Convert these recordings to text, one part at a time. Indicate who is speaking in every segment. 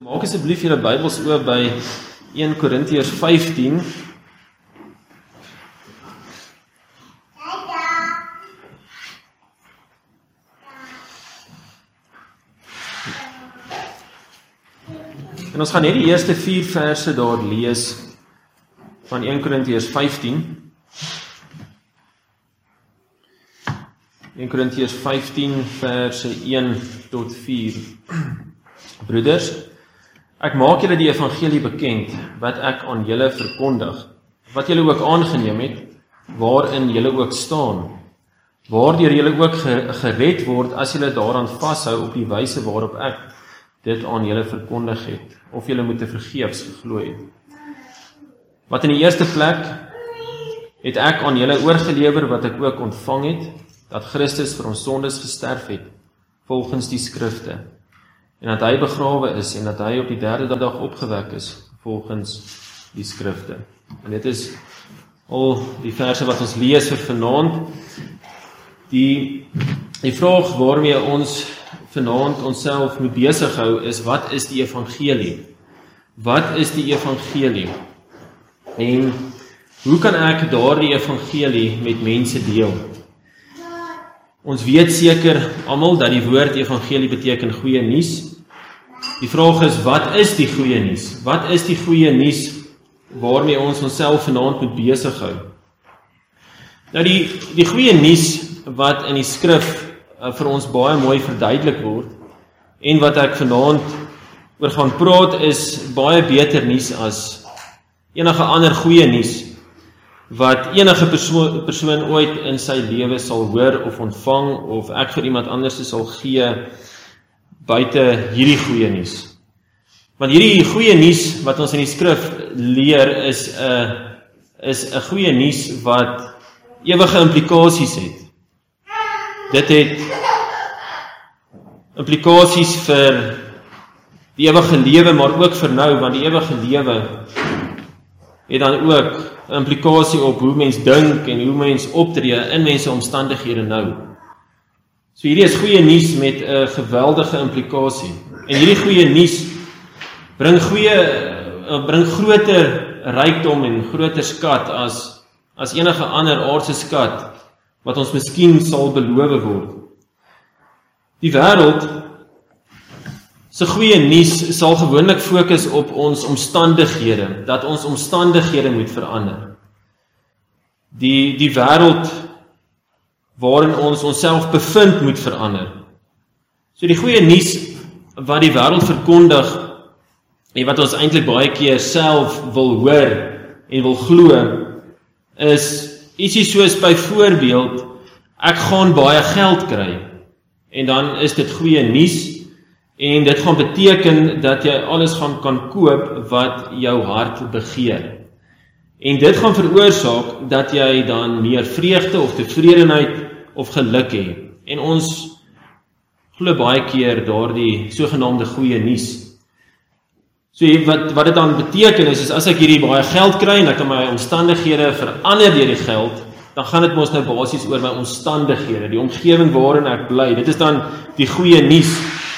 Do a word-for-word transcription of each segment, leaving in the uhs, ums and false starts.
Speaker 1: Maak asseblief julle Bybels oop by Eerste Korintiërs vyftien. En ons gaan net die eerste vier verse daar lees van Eerste Korintiërs vyftien. Eerste Korintiërs vyftien verse een tot vier. Broeders, ek maak julle die evangelie bekend, wat ek aan julle verkondig, wat julle ook aangeneem het, waarin julle ook staan, waardeur julle ook gered word, as julle daaraan vashou op die wyse waarop ek dit aan julle verkondig het, of julle moet te vergeefs geglo het. Wat in die eerste plek het ek aan julle oorgelewer, wat ek ook ontvang het, dat Christus vir ons sondes gesterf het, volgens die skrifte, en dat hy begrawe is, en dat hy op die derde dag opgewek is, volgens die skrifte. En dit is al die verse wat ons lees vir vanaand. Die, die vraag waarmee ons vanaand onsself moet besig hou, is wat is die evangelie? Wat is die evangelie? En hoe kan ek daardie evangelie met mense deel? Ons weet seker almal dat die woord evangelie beteken goeie nuus. Die vraag is, wat is die goeie nuus? Wat is die goeie nuus waarmee ons onsself vanaand moet besig hou? Nou die, die goeie nuus wat in die skrif uh, vir ons baie mooi verduidelik word, en wat ek vanaand oor gaan praat, is baie beter nuus as enige ander goeie nuus wat enige persoon, persoon ooit in sy lewe sal hoor of ontvang, of ek vir iemand anders sal gee, buite hierdie goeie nuus. Want hierdie goeie nuus wat ons in die skrif leer, is 'n is 'n goeie nuus wat ewige implikasies het. Dit het implikasies vir die ewige lewe, maar ook vir nou, want die ewige lewe het dan ook 'n implikasie op hoe mens dink en hoe mens optree in mense omstandighede nou. So hierdie is goeie nuus met 'n geweldige implikasie. En hierdie goeie nuus bring goeie bring groter rykdom en groter skat as as enige ander aardse skat wat ons miskien sal beloof word. Die wêreld se goeie nuus sal gewoonlik fokus op ons omstandighede, dat ons omstandighede moet verander. Die die wêreld waarin ons onsself bevind moet verander. So die goeie nuus wat die wêreld verkondig, en wat ons eintlik baie keer self wil hoor en wil glo, is ietsie soos byvoorbeeld, ek gaan baie geld kry, en dan is dit goeie nuus, en dit gaan beteken dat jy alles gaan kan koop wat jou hart begeer. En dit gaan veroorsaak dat jy dan meer vreugde of tevredenheid of geluk het. En ons glo baie keer daardie sogenaamde goeie nuus. So wat wat dit dan beteken is, is as ek hierdie baie geld kry en ek kan my omstandighede verander deur die geld, dan gaan dit mos nou basies oor my omstandighede, die omgewing waarin ek bly. Dit is dan die goeie nuus.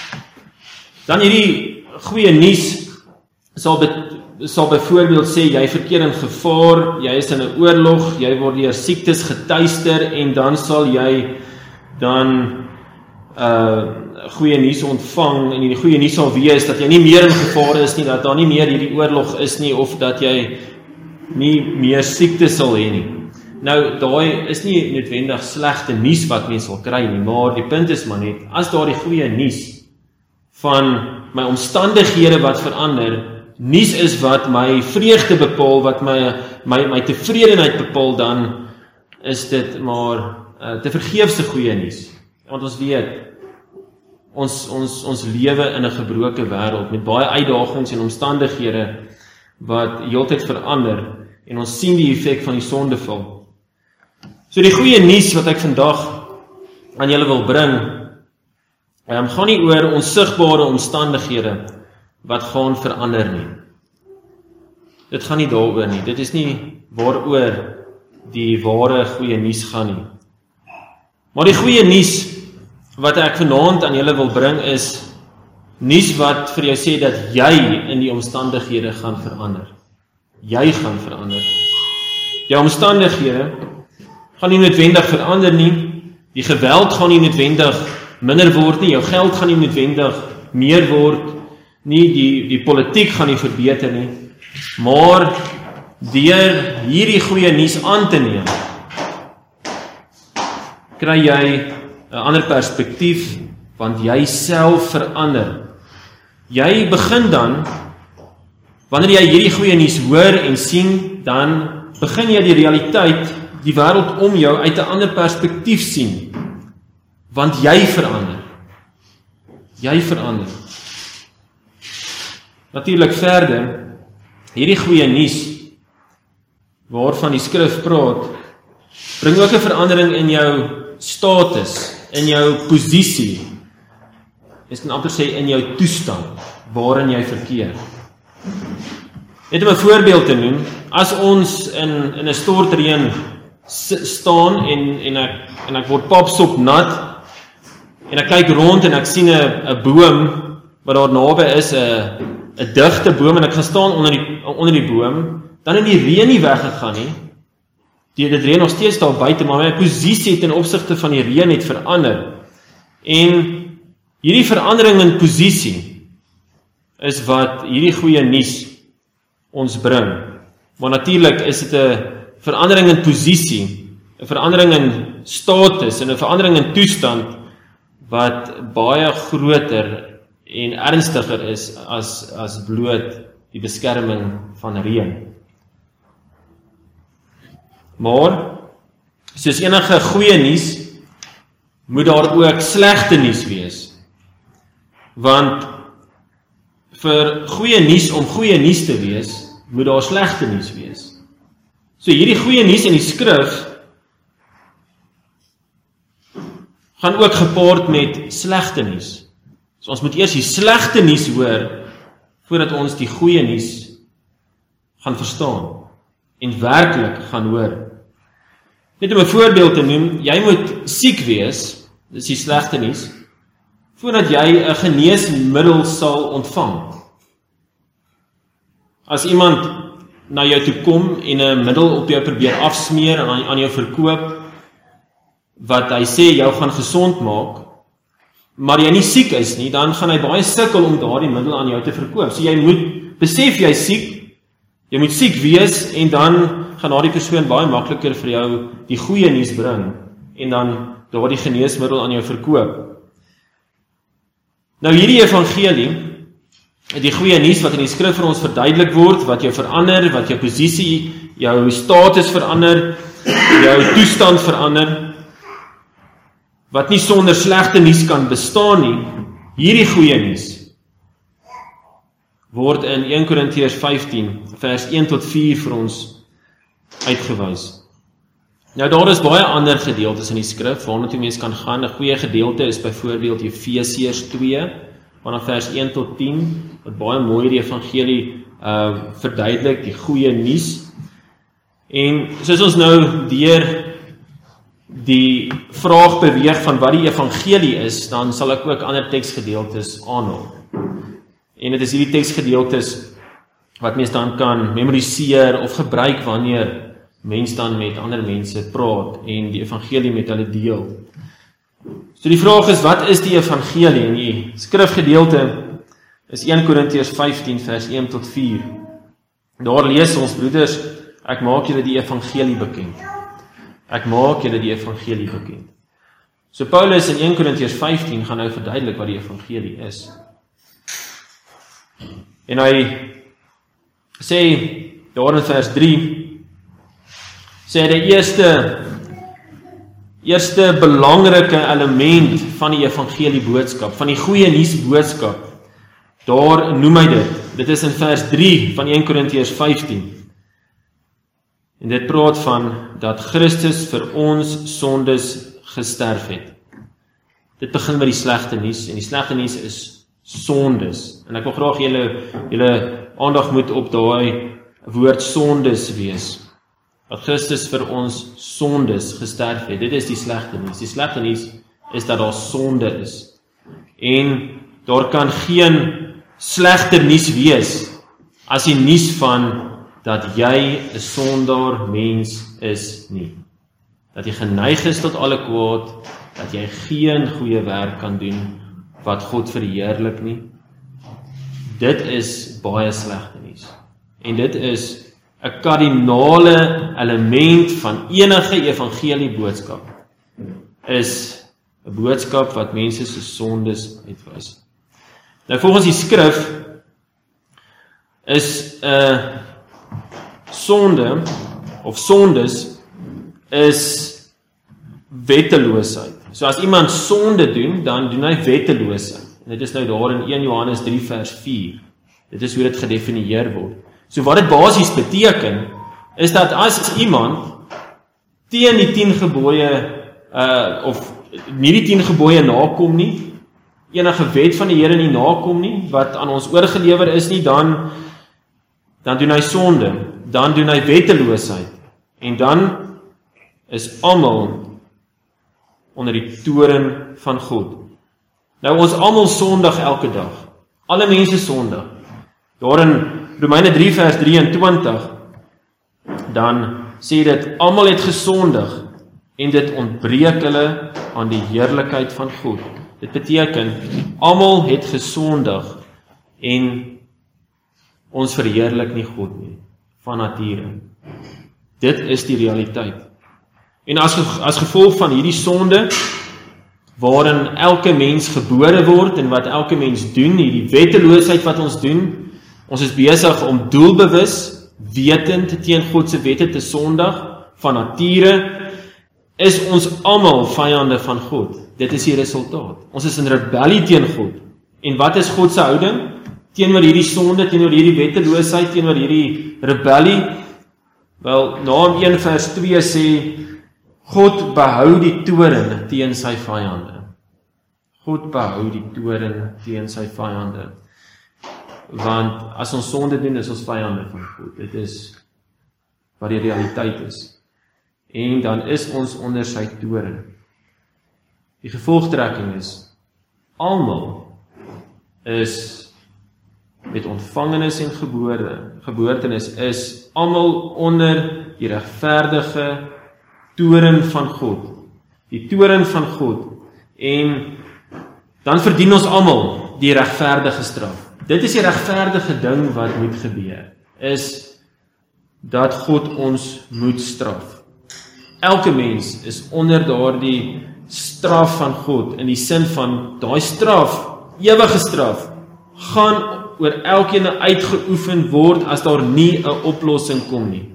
Speaker 1: Dan hierdie goeie nuus sal bet, sal byvoorbeeld sê, jy verkeer in gevaar, jy is in 'n oorlog, jy word deur siektes getuister, en dan sal jy dan uh, goeie nuus ontvang, en die goeie nuus sal wees, dat jy nie meer in gevaar is nie, dat daar nie meer hierdie oorlog is nie, of dat jy nie meer siektes sal hê nie. Nou, daai is nie noodwendig slegte nuus wat mens sal kry nie, maar die punt is maar net, as daar die goeie nuus van my omstandighede wat verander, nuus is wat my vreugde bepaal, wat my, my, my tevredenheid bepaal, dan is dit maar uh, te vergeefse goeie nuus. Want ons weet, ons, ons, ons lewe in 'n gebroke wêreld, met baie uitdagings en omstandighede, wat heeltyd verander, en ons sien die effek van die sondeval. So die goeie nuus wat ek vandag aan julle wil bring, Um, gaan nie oor onsigbare omstandighede wat gaan verander nie. Dit gaan nie daaroor nie. Dit is nie waaroor die ware goeie nuus gaan nie. Maar die goeie nuus wat ek vanaand aan julle wil bring is, nuus wat vir jou sê dat jy in die omstandighede gaan verander. Jy gaan verander. Jou omstandighede gaan nie noodwendig verander nie. Die geweld gaan nie noodwendig minder word nie. Jou geld gaan nie noodwendig meer word nie. Die, die politiek gaan nie verbeter nie. Maar deur hierdie goeie nuus aan te neem, kry jy 'n ander perspektief, want jy self verander. Jy begin dan, wanneer jy hierdie goeie nuus hoor en sien, dan begin jy die realiteit, die wêreld om jou uit 'n ander perspektief sien. Want jy verander. Jy verander. Natuurlik verder, hierdie goeie nuus waarvan die skrif praat, bring ook 'n verandering in jou status, in jou posisie. Ek kan amper sê in jou toestand waarin jy verkeer. Net om 'n voorbeeld te noem, as ons in in 'n stortreën staan en en ek en ek word papsop nat en ek kyk rond en ek sien 'n 'n boom wat daar naby is, 'n 'n digte boom en ek gaan staan onder die onder die boom, dan het die reën nie weggegaan nie. Die dit reën nog steeds daar buite, maar my posisie ten opsigte van die reën het verander. En hierdie verandering in posisie is wat hierdie goeie nuus ons bring. Maar natuurlik is dit 'n verandering in posisie, 'n verandering in status en 'n verandering in toestand wat baie groter en ernstiger is as as bloot die beskerming van reën. Maar soos enige goeie nuus moet daar ook slegte nuus wees. Want vir goeie nuus om goeie nuus te wees, moet daar slegte nuus wees. So hierdie goeie nuus in die skrif gaan ook gepaard met slegte nuus. So ons moet eers die slegte nuus hoor voordat ons die goeie nuus gaan verstaan en werklik gaan hoor. Net om 'n voorbeeld te noem, jy moet siek wees, dis die slegte nuus, voordat jy 'n geneesmiddel sal ontvang. As iemand na jou toe kom en 'n middel op jou probeer afsmeer en aan, aan jou verkoop, wat hy sê jou gaan gesond maak, maar jy nie siek is nie, dan gaan hy baie sukkel om daardie middel aan jou te verkoop. So jy moet besef jy is siek, jy moet siek wees en dan gaan daardie persoon baie makliker vir jou die goeie nuus bring en dan daardie geneesmiddel aan jou verkoop. Nou hierdie evangelie, die goeie nuus wat in die skrif vir ons verduidelik word, wat jou verander, wat jou posisie, jou status verander, jou toestand verander, wat nie sonder slegte nuus kan bestaan nie, hierdie goeie nuus word in Eerste Korintiërs vyftien vers een tot vier vir ons uitgewys. Nou daar is baie ander gedeeltes in die skrif waarna toe mens kan gaan. 'n Goeie gedeelte is byvoorbeeld Efesiërs twee vanaf vers een tot tien wat baie mooi die evangelie uh, verduidelik, die goeie nuus. En soos ons nou deur die vraag beweeg van wat die evangelie is, dan sal ek ook ander teksgedeeltes aanhaal. En dit is hierdie teksgedeeltes wat mens dan kan memoriseer of gebruik wanneer mens dan met ander mense praat en die evangelie met hulle deel. So die vraag is, wat is die evangelie? En die skrifgedeelte is Eerste Korintiërs vyftien vers een tot vier. Daar lees ons, broeders, ek maak julle die evangelie bekend. Ek maak julle die evangelie bekend. So Paulus in Eerste Korintiërs vyftien gaan nou verduidelik wat die evangelie is. En hy sê daar in vers drie, sê die eerste eerste belangrike element van die evangelie boodskap, van die goeie nuus boodskap, daar noem hy dit. Dit is in vers drie van Eerste Korintiërs vyftien. En dit praat van dat Christus vir ons sondes gesterf het. Dit begin met die slegte nuus en die slegte nuus is sondes. En ek wil graag julle julle aandag moet op daai woord sondes wees. Dat Christus vir ons sondes gesterf het. Dit is die slegte nuus. Die slegte nuus is dat daar sonde is. En daar kan geen slegter nuus wees as die nuus van dat jy 'n sondaar mens is nie. Dat jy geneig is tot alle kwaad, dat jy geen goeie werk kan doen wat God verheerlik nie. Dit is baie slegte nuus. En dit is 'n kardinale element van enige evangelie boodskap. Is 'n boodskap wat mense se sondes uitwys. Nou volgens die skrif is 'n uh, sonde of sondes is wetteloosheid. So as iemand sonde doen, dan doen hy wetteloosheid. En dit is nou daar in een Johannes drie vers vier. Dit is hoe dit gedefinieer word. So wat dit basies beteken, is dat as iemand teen die tien gebooie uh, of nie die tien gebooie nakom nie, enige wet van die Here nie nakom nie, wat aan ons oorgelewer is nie, dan dan doen hy sonde, dan doen hy wetteloosheid, en dan is almal onder die toren van God. Nou ons almal sondig elke dag. Alle mense sondig. Daar in Romeine drie vers drieëntwintig, dan sê dit, almal het gesondig, en dit ontbreek hulle aan die heerlikheid van God. Dit beteken, almal het gesondig, en ons verheerlik nie God nie, van nature. Dit is die realiteit. En as, as gevolg van hierdie sonde, waarin elke mens gebore word, en wat elke mens doen, hierdie wetteloosheid wat ons doen, ons is besig om doelbewus, wetend teen God se wette te sondig, van nature, is ons almal vyande van God. Dit is die resultaat. Ons is in rebellie teen God. En wat is God se houding? Teenoor hierdie sonde, teenoor hierdie wetteloosheid, teenoor hierdie rebellie? Wel, Naam een vers twee sê, God behou die toren teen sy vyande. God behou die toren teen sy vyande. Want as ons sonde doen, is ons vyande van God. Dit is wat die realiteit is. En dan is ons onder sy toren. Die gevolgtrekking is, almal is met ontvangenis en geboorte, geboortenis is almal onder die regverdige toren van God. Die toren van God. En dan verdien ons almal die regverdige straf. Dit is die regverdige ding wat moet gebeur, is dat God ons moet straf. Elke mens is onder daardie straf van God, in die sin van daai straf, ewige straf, gaan oor elkeen uitgeoefen word as daar nie 'n oplossing kom nie.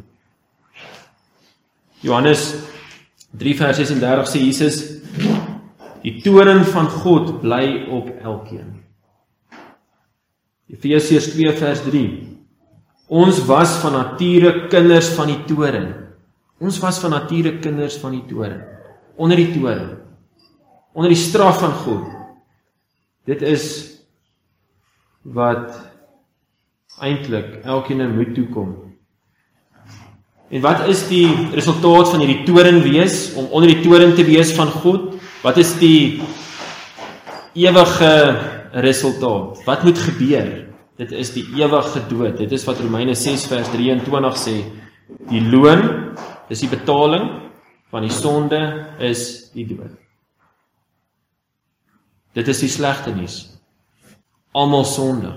Speaker 1: Johannes drie vers ses en dertig sê Jesus, die toren van God bly op elkeen. Efesiërs twee vers drie, ons was van nature kinders van die toren. Ons was van nature kinders van die toren. Onder die toren. Onder die straf van God. Dit is wat eintlik elkeen moet toekom. En wat is die resultaat van hierdie toren wees, om onder die toren te wees van God? Wat is die ewige resultaat? Wat moet gebeur? Dit is die ewige dood. Dit is wat Romeine ses vers drieëntwintig sê. Die loon, dis die betaling van die sonde, is die dood. Dit is die slegte nuus. Almal sondig.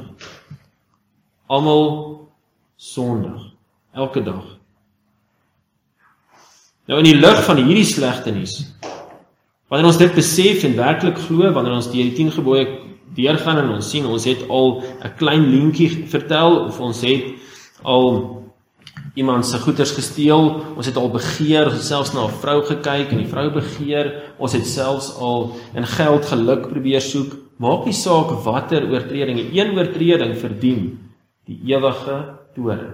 Speaker 1: Almal sondig. Elke dag. Nou in die lig van hierdie slegte nuus, wanneer ons dit besef en werklik glo, wanneer ons deur die tien gebooie deurgaan en ons sien, ons het al 'n klein lintjie vertel, of ons het al iemand se goeders gesteel, ons het al begeer, ons het selfs na 'n vrou gekyk en die vrou begeer, ons het selfs al in geld geluk probeer soek, maak nie saak watter oortreding, een oortreding verdien die ewige toren.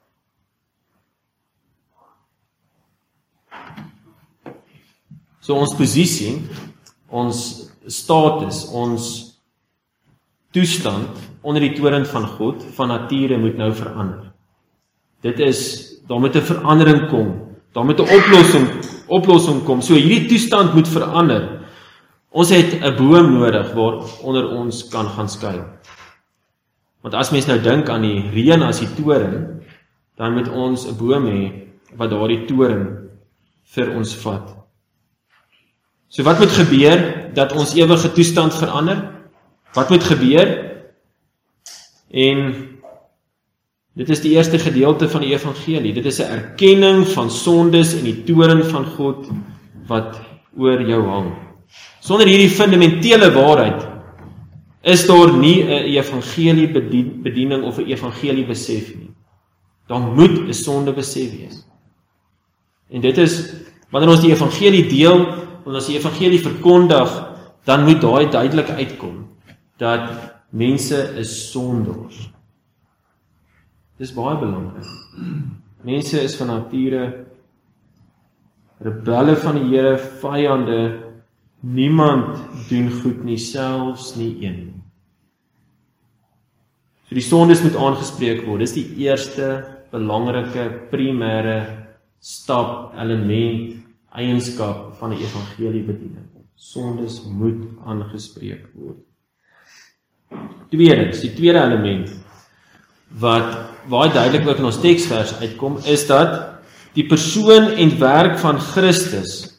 Speaker 1: So ons posisie, ons status, ons toestand onder die toren van God, van nature moet nou verander. Dit is, daar moet 'n verandering kom, daar moet 'n oplossing, oplossing kom, so hierdie toestand moet verander. Ons het 'n boom nodig waaronder ons kan gaan skuil. Want as mens nou dink aan die reën as die toring, dan moet ons 'n boom hê wat daardie toring vir ons vat. So wat moet gebeur dat ons ewige toestand verander? Wat moet gebeur? En dit is die eerste gedeelte van die evangelie. Dit is 'n erkenning van sondes en die toorn van God wat oor jou hang. Sonder hierdie fundamentele waarheid is daar nie 'n evangelie bediening of 'n evangelie besef nie. Daar moet 'n sonde besef wees. En dit is, wanneer ons die evangelie deel, wanneer ons die evangelie verkondig, dan moet daai duidelik uitkom, dat mense is sondaars. Dis baie belangrik. Mense is van nature rebelle van die Here, vyande. Niemand doen goed nie, selfs nie een. So die sondes moet aangespreek word. Dis die eerste belangrike, primêre stap, element, eienskap van 'n evangeliebediening. Sondes moet aangespreek word. Tweedens, die tweede element wat baie duidelik ook in ons teksvers uitkom, is dat die persoon en werk van Christus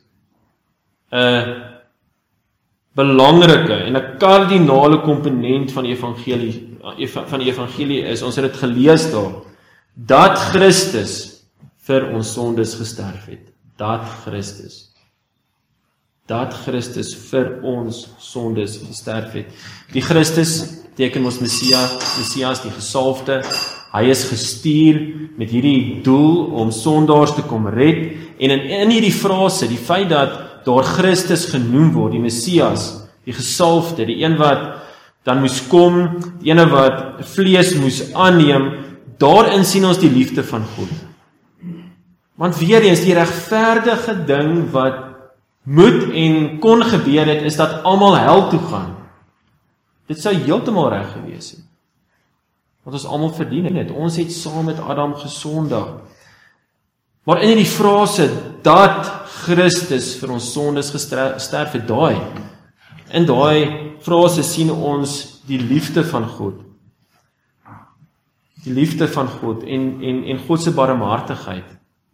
Speaker 1: 'n belangrike en 'n kardinale komponent van die evangelie van die evangelie is. Ons het dit gelees daar, dat Christus vir ons sondes gesterf het. Dat Christus dat Christus vir ons sondes gesterf het. Die Christus teken ons Messias, Messias die gesalfde. Hy is gestuur met hierdie doel om sondaars te kom red. En in, in hierdie frase, die feit dat daar Christus genoem word, die Messias, die gesalfde, die een wat dan moes kom, die ene wat vlees moes aanneem, daarin sien ons die liefde van God. Want weer eens, die regverdige ding wat moet en kon gebeur het, is dat almal hel toe gaan. Dit sou heeltemal reg gewees het. Want ons almal verdien het. Ons het saam met Adam gesondig. Maar in die frase dat Christus vir ons sondes gesterf het, daai, in daai frase sien ons die liefde van God. Die liefde van God en en en God se barmhartigheid.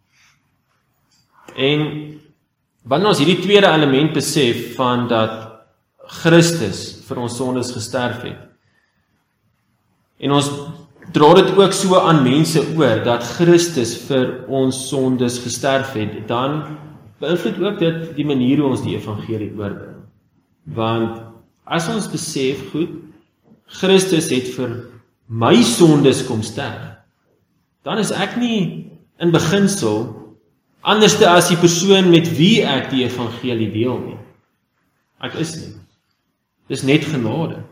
Speaker 1: En wanneer ons hierdie tweede element besef van dat Christus vir ons sondes gesterf het, en ons dra dit ook so aan mense oor, dat Christus vir ons sondes gesterf het, dan beïnvloed ook dit die manier hoe ons die evangelie oorbring. Want as ons besef, goed, Christus het vir my sondes kom sterf, dan is ek nie in beginsel anderste as die persoon met wie ek die evangelie deel nie. Ek is nie. Dis net genade.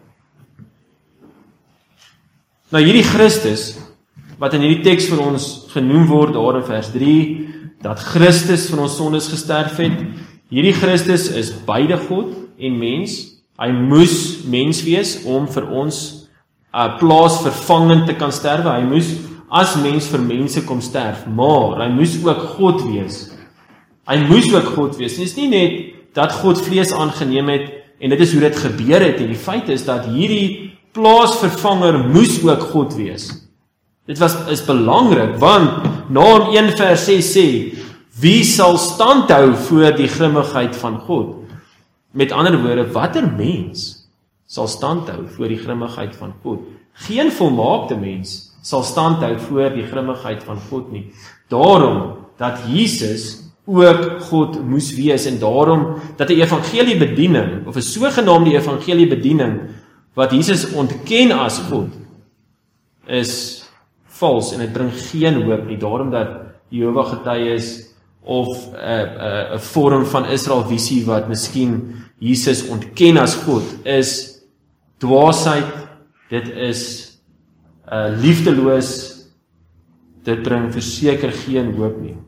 Speaker 1: Nou hierdie Christus, wat in hierdie teks vir ons genoem word, daar in vers drie, dat Christus vir ons sondes gesterf het, hierdie Christus is beide God en mens. Hy moes mens wees om vir ons uh, plaasvervangend te kan sterwe. Hy moes as mens vir mense kom sterf, maar hy moes ook God wees. Hy moes ook God wees. Dit is nie net dat God vlees aangeneem het en dit is hoe dit gebeur het, en die feit is dat hierdie plaasvervanger moes ook God wees. Dit was is belangrik, want Naam een vers ses sê, wie sal standhou voor die grimmigheid van God? Met ander woorde, watter mens sal standhou voor die grimmigheid van God? Geen volmaakte mens sal standhou voor die grimmigheid van God nie. Daarom dat Jesus ook God moes wees, en daarom dat 'n evangeliebediening, of 'n sogenaamde evangeliebediening, wat Jesus ontken as God, is vals, en dit bring geen hoop nie. Daarom dat Jehova getuies, of 'n uh, 'n uh, vorm van Israel visie, wat miskien Jesus ontken as God, is dwaasheid, dit is uh, liefdeloos, dit bring verseker geen hoop nie.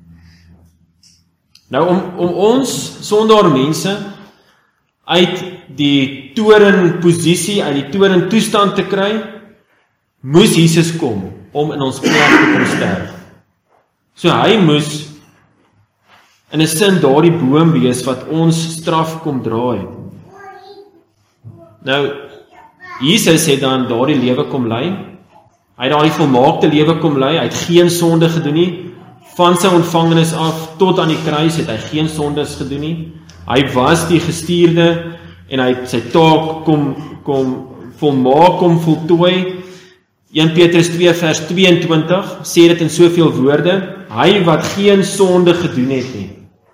Speaker 1: Nou om, om ons sondaar mense uit die toren posisie, uit die toren toestand te kry, moes Jesus kom om in ons plek te kom sterf. So hy moes in 'n sin daardie boom wees wat ons straf kom dra het. Nou, Jesus het dan daardie lewe kom lei. Hy het daardie volmaakte lewe kom lei. Hy het geen sonde gedoen nie. Van sy ontvangenis af tot aan die kruis het hy geen sondes gedoen nie. Hy was die gestuurde en hy het sy taak kom kom volmaak kom voltooi. Eerste Petrus twee vers tweeëntwintig sê dit in soveel woorde, hy wat geen sonde gedoen het nie.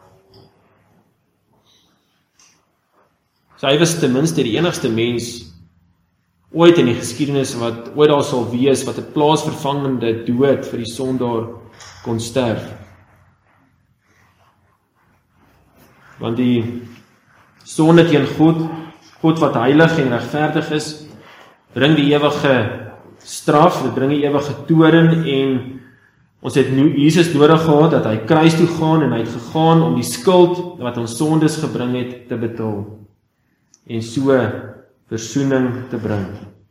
Speaker 1: So hy was ten minste die enigste mens ooit in die geskiedenis wat ooit daar sal wees, wat 'n plaasvervangende dood vir die sondaar kon sterf. Want die sonde teen God, God wat heilig en regverdig is, bring die ewige straf, dit bring die ewige toorn en ons het nu Jesus nodig gehad dat hy kruis toe gaan en hy het gegaan om die skuld wat ons sondes gebring het te betaal en so versoening te bring.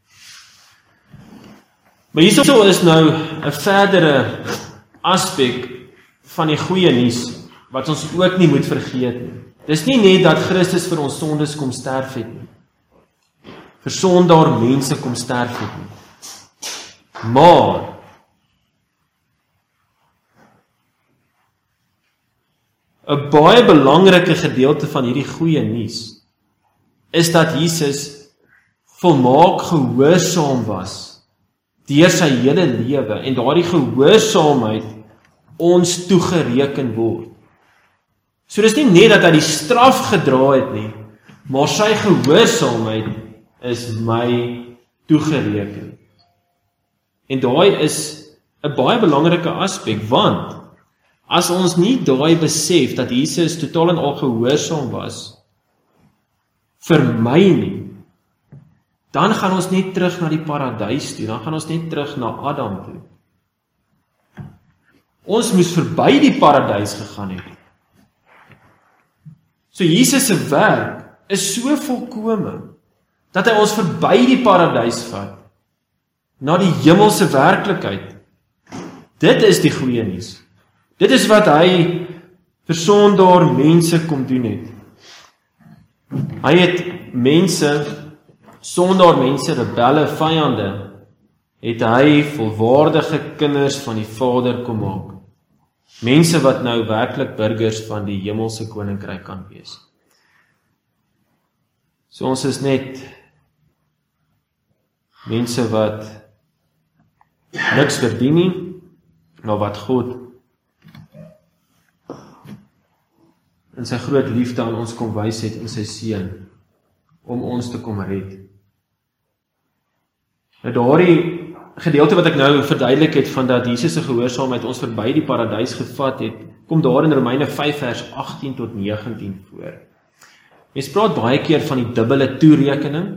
Speaker 1: Maar hierso is nou 'n verdere aspek van die goeie nuus wat ons ook nie moet vergeet nie. Dis nie net dat Christus vir ons sondes kom sterf het nie. Vir sondaar mense kom sterf het nie. Maar een baie belangrike gedeelte van hierdie goeie nuus is dat Jesus volmaak gehoorsaam was deur sy hele lewe en daardie gehoorsaamheid ons toegereken word. So dis nie net dat hy die straf gedra het nie, maar sy gehoorsaamheid is my toegereken. En daai is 'n baie belangrike aspek, want as ons nie daai besef dat Jesus totaal en al gehoorsaam was vir my nie, dan gaan ons net terug na die paradys toe, dan gaan ons net terug na Adam toe. Ons moes verby die paradys gegaan het. So Jesus se werk is so volkome dat hy ons verby die paradys vat na die hemelse werklikheid. Dit is die goeie nuus. Dit is wat hy vir sondaar mense kom doen het. Hy het mense, sondaar mense, rebelle, vyande, het hy volwaardige kinders van die Vader kom maak. Mense wat nou werklik burgers van die hemelse koninkryk kan wees. So ons is net mense wat niks verdien nie, maar wat God in sy groot liefde aan ons kom wys het in sy seun, om ons te kom red. Nou daardie gedeelte wat ek nou verduidelik het, van dat Jesus se gehoorsaamheid ons verby die paradys gevat het, kom daar in Romeine vyf vers agttien tot negentien voor. Mens praat baie keer van die dubbele toerekening.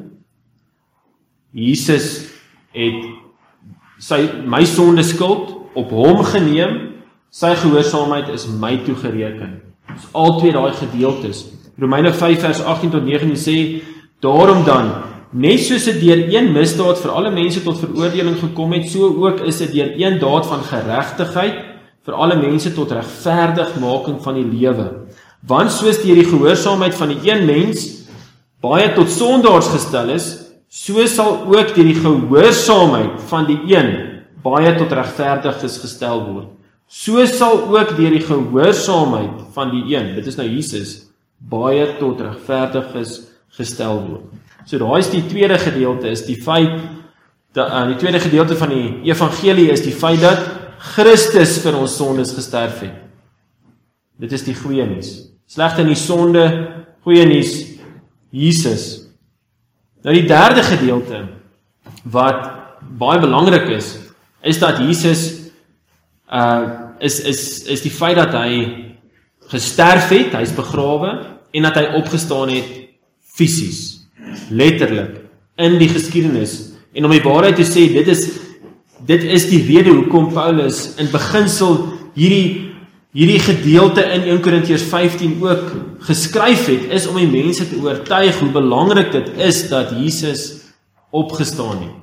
Speaker 1: Jesus het sy, my sonde skuld op hom geneem, sy gehoorsaamheid is my toegereken. Dus al twee daai gedeeltes. Romeine vyf vers agttien tot negentien sê, daarom dan, net soos dit deur een misdaad vir alle mense tot veroordeling gekom het, so ook is dit deur een daad van geregtigheid vir alle mense tot regverdigmaking van die lewe. Want soos deur die gehoorsaamheid van die een mens baie tot sondaars gestel is, so sal ook deur die gehoorsaamheid van die een baie tot regverdiges gestel word. So sal ook deur die gehoorsaamheid van die een, dit is nou Jesus, baie tot regverdiges gestel word. So daai is die tweede gedeelte, is die feit, dat, uh, die tweede gedeelte van die evangelie is die feit dat Christus vir ons sondes gesterf het. Dit is die goeie nuus. Slegte nuus, sonde, goeie nuus, Jesus. Nou die derde gedeelte, wat baie belangrik is, is dat Jesus, uh, is, is, is die feit dat hy gesterf het, hy is begrawe, en dat hy opgestaan het, fisies. Letterlik, in die geskiedenis, en om die waarheid te sê, dit is, dit is die rede hoekom Paulus in beginsel hierdie, hierdie gedeelte in Eerste Korintiërs vyftien ook geskryf het, is om die mense te oortuig hoe belangrik dit is dat Jesus opgestaan het.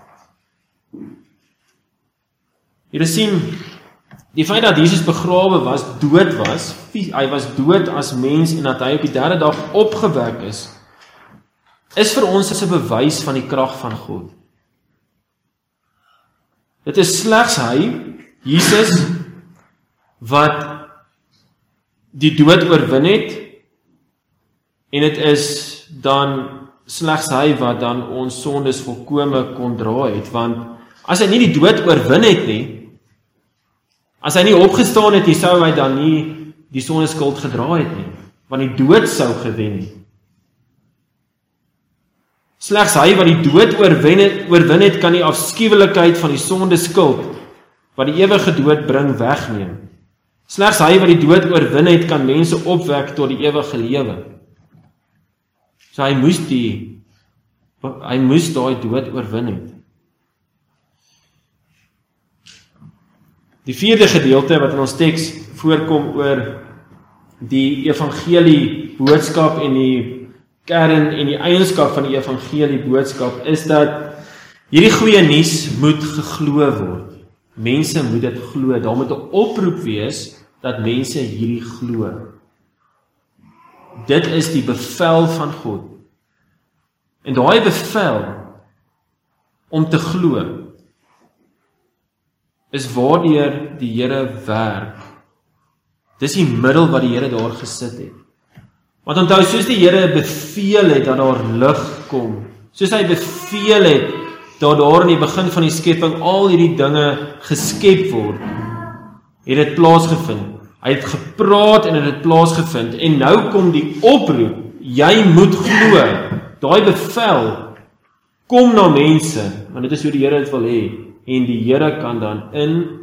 Speaker 1: Julle sien, die feit dat Jesus begrawe was, dood was, hy was dood as mens en dat hy op die derde dag opgewek is, is vir ons as 'n bewys van die krag van God. Dit is slegs hy, Jesus, wat die dood oorwin het, en dit is dan slegs hy wat dan ons sondes volkome kon dra het, want as hy nie die dood oorwin het nie, as hy nie opgestaan het nie, sou hy dan nie die sondeskuld gedra het nie, want die dood sou gewen het. Slegs hy wat die dood oorwin het, oorwin het, kan die afskuwelikheid van die sondeskuld, wat die ewige dood bring, wegneem. Slegs hy wat die dood oorwin het, kan mense opwek tot die ewige lewe. So hy moes die, hy moes daai dood oorwin het. Die vierde gedeelte wat in ons teks voorkom oor die evangelie boodskap en die kern en die eienskap van die evangelie boodskap is dat hierdie goeie nuus moet geglo word. Mense moet dit glo. Daar moet 'n oproep wees dat mense hierdie glo. Dit is die bevel van God. En daai bevel om te glo is waardeur die Here werk. Dis die middel wat die Here daar gesit het. Want onthou, soos die Here beveel het dat daar lig kom, soos hy beveel het dat daar in die begin van die skepping al hierdie dinge geskep word, het dit plaasgevind. Hy het gepraat en het dit plaasgevind, en nou kom die oproep, jy moet glo. Daai bevel kom na mense, want dit is hoe die Here dit wil hê, en die Here kan dan in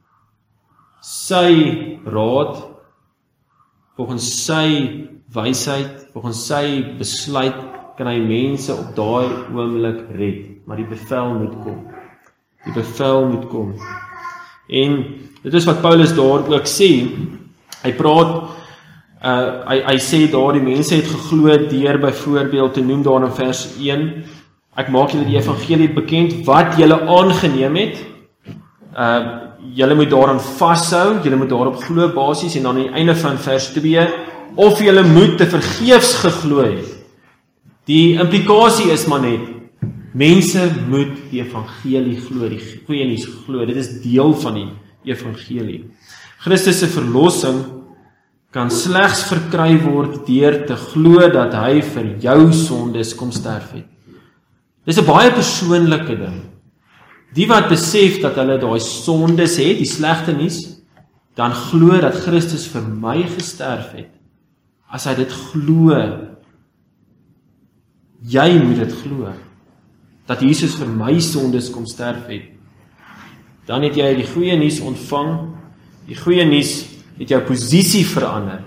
Speaker 1: sy raad, volgens sy wysheid, volgens sy besluit, kan hy mense op daai oomblik red. Maar die bevel moet kom. Die bevel moet kom. En dit is wat Paulus daar ook sê. Hy praat, uh, hy, hy sê daar, die mense het geglo deur byvoorbeeld te noem daar in vers een, ek maak julle die evangelie bekend, wat julle aangeneem het, uh, julle moet daaraan vashou, julle moet daarop glo basies, en dan aan die einde van vers twee, of julle moet te vergeefs geglo het. Die implikasie is maar net, mense moet die evangelie glo, die goeie nuus glo, dit is deel van die evangelie. Christus se verlossing kan slegs verkry word deur te glo dat hy vir jou sondes kom sterf het. Dis 'n baie persoonlike ding. Die wat besef dat hulle daai sondes het, die slegte nuus, dan glo dat Christus vir my gesterf het. As hy dit glo, jy moet dit glo, dat Jesus vir my sondes kom sterf het, dan het jy die goeie nuus ontvang. Die goeie nuus het jou posisie verander.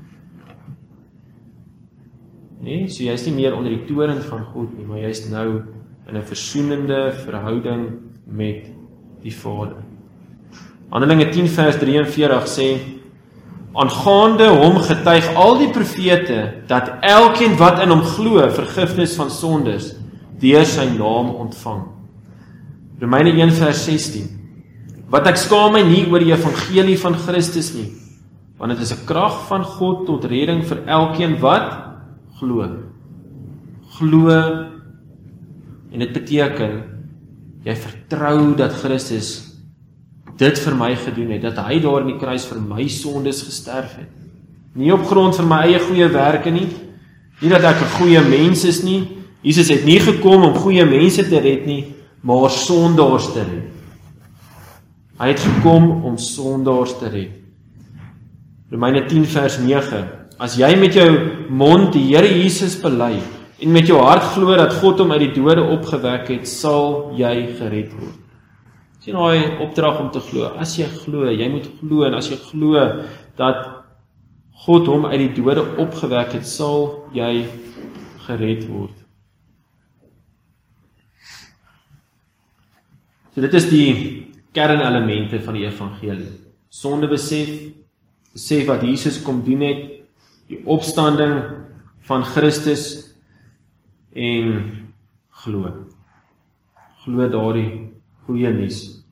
Speaker 1: Nee, so jy is nie meer onder die toren van God nie, maar jy is nou in 'n versoenende verhouding met die Vader. Handelinge tien vers drieënveertig sê, aangaande hom getuig al die profete, dat elkeen wat in hom glo, vergifnis van sondes, deur sy naam ontvang. Romeine een vers sestien, wat ek skaam my nie oor die evangelie van Christus nie, want dit is 'n krag van God tot redding vir elkeen wat glo. Glo, en dit beteken, jy vertrou dat Christus dit vir my gedoen het, dat hy daar in die kruis vir my sondes gesterf het. Nie op grond van my eie goeie werke nie, nie dat ek 'n goeie mens is nie. Jesus het nie gekom om goeie mense te red nie, maar sondaars te red. Hy het gekom om sondaars te red. Romeine tien vers nege, as jy met jou mond die Here Jesus bely, en met jou hart glo dat God hom uit die dode opgewek het, sal jy gered word. Sien daai opdrag om te glo. As jy glo, jy moet glo, en as jy glo dat God hom uit die dode opgewek het, sal jy gered word. So dit is die kernelemente van die evangelie. Sonde besef, besef wat Jesus kom doen het, die opstanding van Christus, en glo. Glo daardie goeie nuus.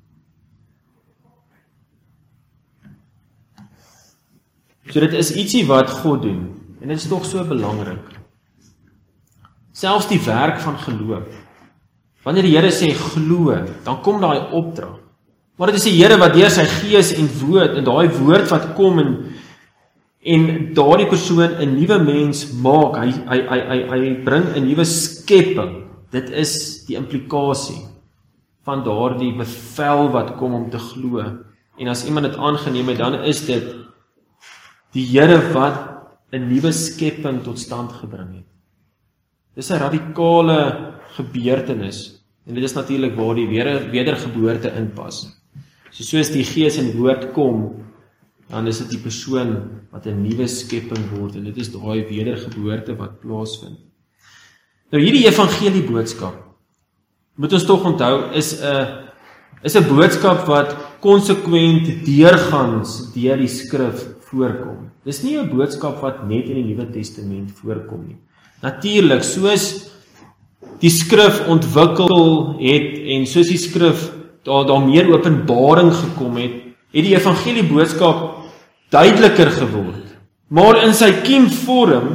Speaker 1: So dit is ietsie wat God doen, en dit is tog so belangrik. Selfs die werk van geloof. Wanneer die Here sê glo, dan kom daai opdrag. Maar dit is die Here wat deur sy gees en woord, en daai woord wat kom en en daardie persoon 'n nuwe mens maak. Hy hy hy hy, hy bring 'n nuwe skepping. Dit is die implikasie van daardie bevel wat kom om te glo. En as iemand dit aangeneem het, dan is dit die Here wat 'n nuwe skepping tot stand gebring het. Dis 'n radikale gebeurtenis. En dit is natuurlik waar die weder, wedergeboorte inpas. So soos die Gees en woord kom, dan is dit die persoon wat 'n nuwe skepping word. En dit is daai wedergeboorte wat plaasvind. Nou hierdie evangelie boodskap, moet ons tog onthou, is 'n is 'n boodskap wat konsekwent deurgangs deur die skrif voorkom. Dis nie 'n boodskap wat net in die Nuwe Testament voorkom nie. Natuurlik, soos die skrif ontwikkel het en soos die skrif daar daar meer openbaring gekom het, het die evangelie boodskap duideliker geword. Maar in sy kiemvorm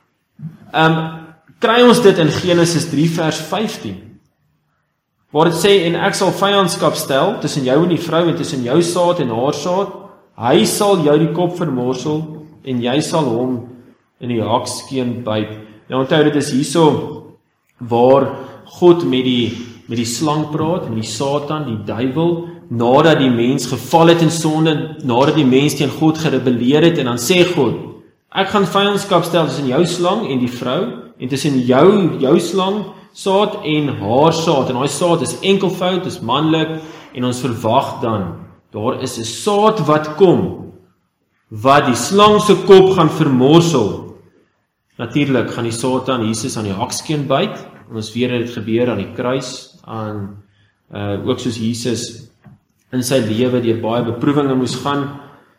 Speaker 1: um, kry ons dit in Genesis drie vers vyftien. Waar dit sê, en ek sal vyandskap stel tussen jou en die vrou en tussen jou saad en haar saad. Hy sal jou die kop vermorsel en jy sal hom in die hakskeen byt. Nou onthou, dit is hierso waar God met die met die slang praat, met die Satan, die duiwel, nadat die mens geval het in sonde, nadat die mens teen God gerebelleer het, en dan sê God, ek gaan vyandskap stel tussen jou slang en die vrou, en tussen jou, jou slang, saad en haar saad, en haar saad is enkelvoud, is manlik, en ons verwag dan, daar is 'n saad wat kom, wat die slang se kop gaan vermorsel. Natuurlik gaan die Satan Jesus aan die hakskeen byt, en ons weet dit gebeur aan die kruis, aan uh, ook soos Jesus in sy lewe deur baie beproewinge moes gaan.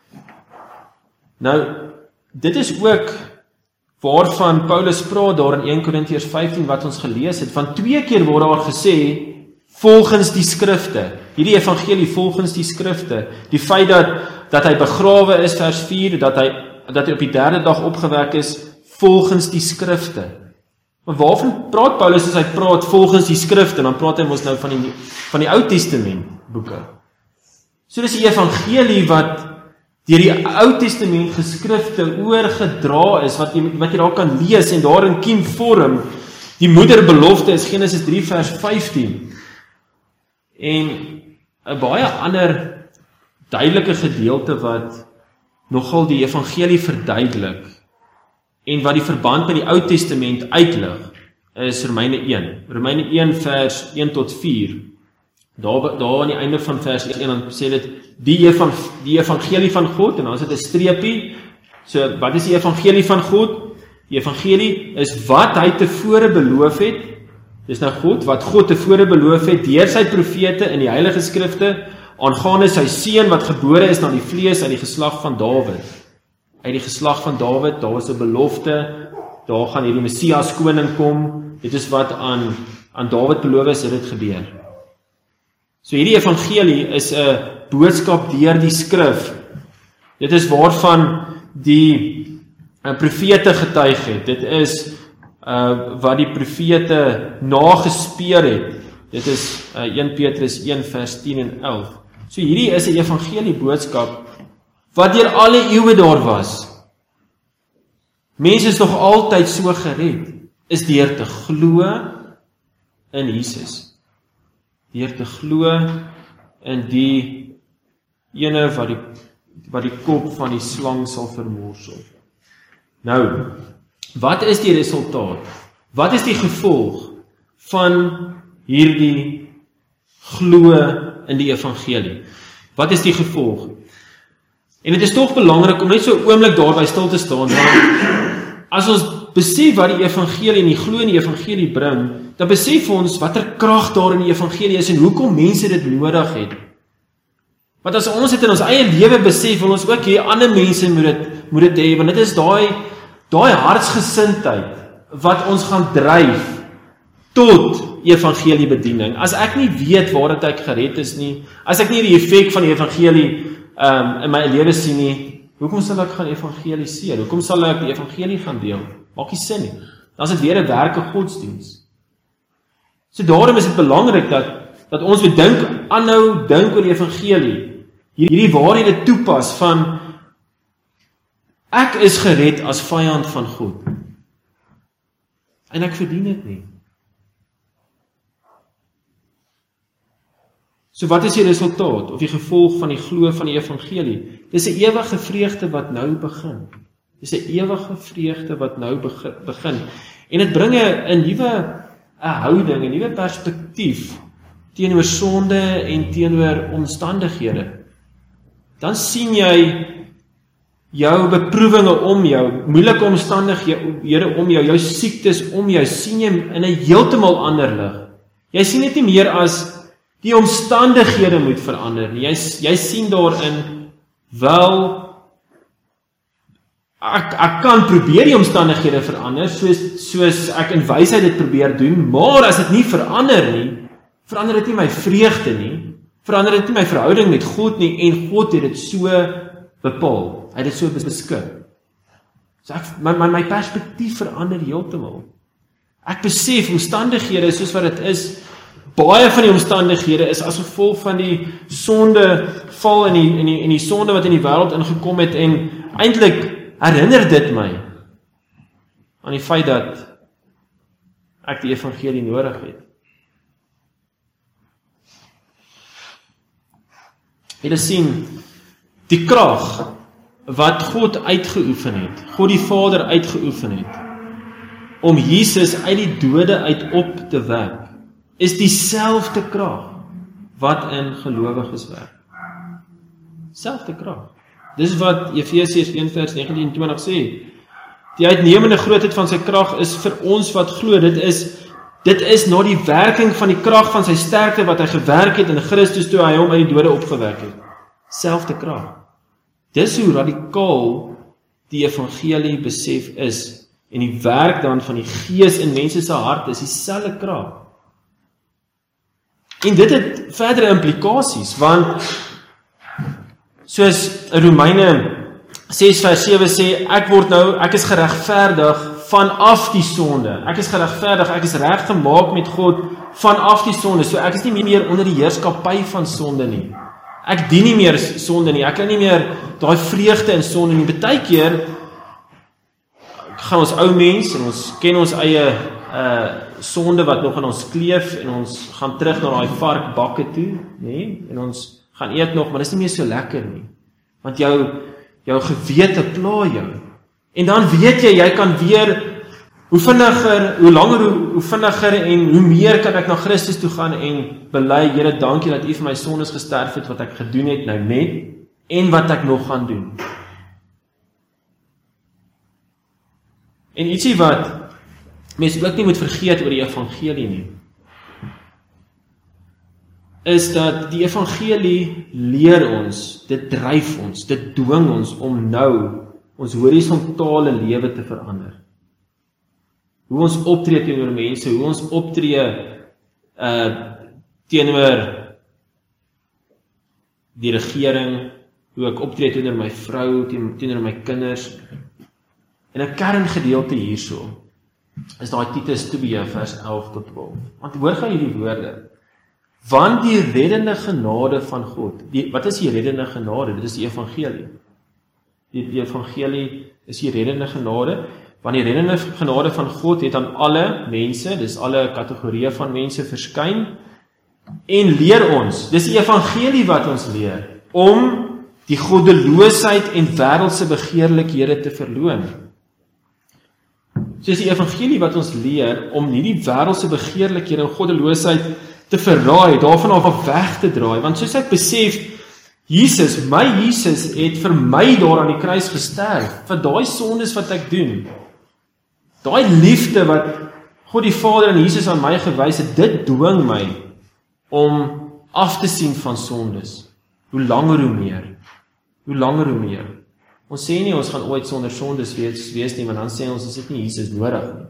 Speaker 1: Nou, dit is ook waarvan Paulus praat daar in een Korintiërs vyftien wat ons gelees het, van twee keer word daar gesê, volgens die skrifte, hierdie evangelie volgens die skrifte, die feit dat, dat hy begrawe is, vers vier, dat hy, dat hy op die derde dag opgewek is, volgens die skrifte. Maar waarvan praat Paulus as hy praat volgens die skrifte, dan praat hy ons nou van die, van die Ou Testament boeke. So dis die evangelie wat deur die Ou Testament geskrifte oorgedra is, wat jy, wat jy daar kan lees, en daar in kiemvorm, die moederbelofte is Genesis drie vers vyftien, en 'n baie ander duidelike gedeelte wat nogal die evangelie verduidelik, en wat die verband met die Ou Testament uitlig, is Romeine een. Romeine een vers een tot vier. Daar, daar aan die einde van vers een, dan sê dit, die, evang, die evangelie van God, en dan is dit 'n streepie. So, wat is die evangelie van God? Die evangelie is wat hy tevore beloof het. Dis nou God, wat God tevore beloof het, deur sy profete in die heilige skrifte, aangaande sy seun wat gebore is na die vlees uit die geslag van Dawid. Uit die geslag van Dawid, daar was 'n belofte, daar gaan hierdie Messias koning kom, dit is wat aan, aan Dawid beloof is, het dit gebeur. So hierdie evangelie is 'n boodskap deur die skrif. Dit is waarvan die uh, profete getuig het, dit is uh, wat die profete nagespeur het, dit is uh, een Petrus een vers tien en elf. So hierdie is 'n evangelie boodskap, wat deur alle eeue daar was. Mense is nog altyd so gered, is deur te glo in Jesus. Deur te glo in die ene wat die, wat die kop van die slang sal vermorsel. Nou, wat is die resultaat? Wat is die gevolg van hierdie glo in die evangelie? Wat is die gevolg? En dit is tog belangrik om net so 'n oomblik daarby stil te staan, want as ons besef wat die evangelie en die glo in die evangelie bring, dan besef ons watter krag daar in die evangelie is en hoekom mense dit nodig het. Want as ons dit in ons eie lewe besef, wil ons ook hê ander mense moet dit moet dit hê, want dit is daai daai hartsgesindheid wat ons gaan dryf tot evangeliebediening. As ek nie weet waaruit ek gered is nie, as ek nie die effek van die evangelie um, in my lewe sien nie, hoekom sal ek gaan evangeliseer? Hoekom sal ek die evangelie gaan deel? Maak nie sin nie. dan is dit weer 'n werke godsdiens. So daarom is dit belangrik dat dat ons moet dink, aanhou dink oor die evangelie. Hierdie waarhede toepas van ek is gered as vyand van God. En ek verdien dit nie. So wat is die resultaat of die gevolg van die glo van die evangelie? Dis 'n ewige vreugde wat nou begin. Dis 'n ewige vreugde wat nou begin. En dit bring 'n nuwe 'n houding, 'n nuwe perspektief teenoor sonde en teenoor omstandighede. Dan sien jy jou beproewinge om jou, moeilike omstandighede om jou, jou siektes om jou, sien jy in 'n heeltemal ander lig. Jy sien dit nie meer as die omstandighede moet verander nie. Jy, jy sien daarin wel Ek, ek kan probeer die omstandighede verander, soos, soos ek in wysheid dit probeer doen, maar as dit nie verander nie, verander dit nie my vreugde nie, verander dit nie my verhouding met God nie, en God het dit so bepaal, hy het dit so beskik. So ek, my, my, my perspektief verander heeltemal. Ek besef omstandighede soos wat dit is, baie van die omstandighede is as gevolg van die sonde val in die, in die, in die sonde wat in die wêreld ingekom het, en eintlik herinner dit my aan die feit dat ek die evangelie nodig het. Jy sien, die krag wat God uitgeoefen het, God die Vader uitgeoefen het, om Jesus uit die dode uit op te wek, is dieselfde krag wat in gelowiges werk. Selfde krag. Dis wat Efesiërs een vers negentien en twintig sê. Die uitnemende grootheid van sy krag is vir ons wat glo. Dit is dit is na die werking van die krag van sy sterkte wat hy gewerk het in Christus toe hy hom uit die dode opgewek het. Selfde krag. Dis hoe radikaal die evangelie besef is, en die werk dan van die Gees in mense se hart is dieselfde krag. En dit het verdere implikasies, want soos Romeine ses vers sewe sê, ek word nou, ek is geregverdig vanaf die sonde. Ek is geregverdig, ek is reg gemaak met God vanaf die sonde. So ek is nie meer onder die heerskappy van sonde nie. Ek dien nie meer sonde nie. Ek kan nie meer daai vreugde in sonde nie. Partykeer gaan ons ou mens en ons ken ons eie uh sonde wat nog in ons kleef, en ons gaan terug na daai varkbakke toe, nê? En ons gaan eet nog, maar dis nie meer so lekker nie. Want jou jou gewete pla jou. En dan weet jy, jy kan weer hoe vinniger, hoe langer hoe, hoe vinniger en hoe meer kan ek na Christus toe gaan en bely, Here, dankie dat U vir my sondes gesterf het, wat ek gedoen het nou net, en wat ek nog gaan doen. En ietsie wat mense ook nie moet vergeet oor die evangelie nie, is dat die evangelie leer ons, dit dryf ons, dit dwing ons om nou ons horisontale lewe te verander. Hoe ons optree teenoor mense, hoe ons optree uh, teenoor die regering, hoe ek optree teenoor my vrou, teenoor my kinders. En 'n kerngedeelte hierso is daai Titus twee vers elf tot twaalf. Want hoor gou hierdie woorde. Want die reddende genade van God, die, wat is die reddende genade? Dit is die evangelie. Die, die evangelie is die reddende genade, want die reddende genade van God het aan alle mense, dis alle kategorieë van mense verskyn, en leer ons, dis die evangelie wat ons leer, om die goddeloosheid en wêreldse begeerlikhede te verloon. So is die evangelie wat ons leer, om nie die wêreldse begeerlikhede en goddeloosheid te verraai, daarvan af weg te draai, want soos ek besef, Jesus, my Jesus het vir my daar aan die kruis gesterf, vir daai sondes wat ek doen, daai liefde wat God die Vader en Jesus aan my gewys het, dit dwing my om af te sien van sondes, hoe langer hoe meer, hoe langer hoe meer. Ons sê nie, ons gaan ooit sonder sondes wees, wees nie, want dan sê ons, ons het nie Jesus nodig nie.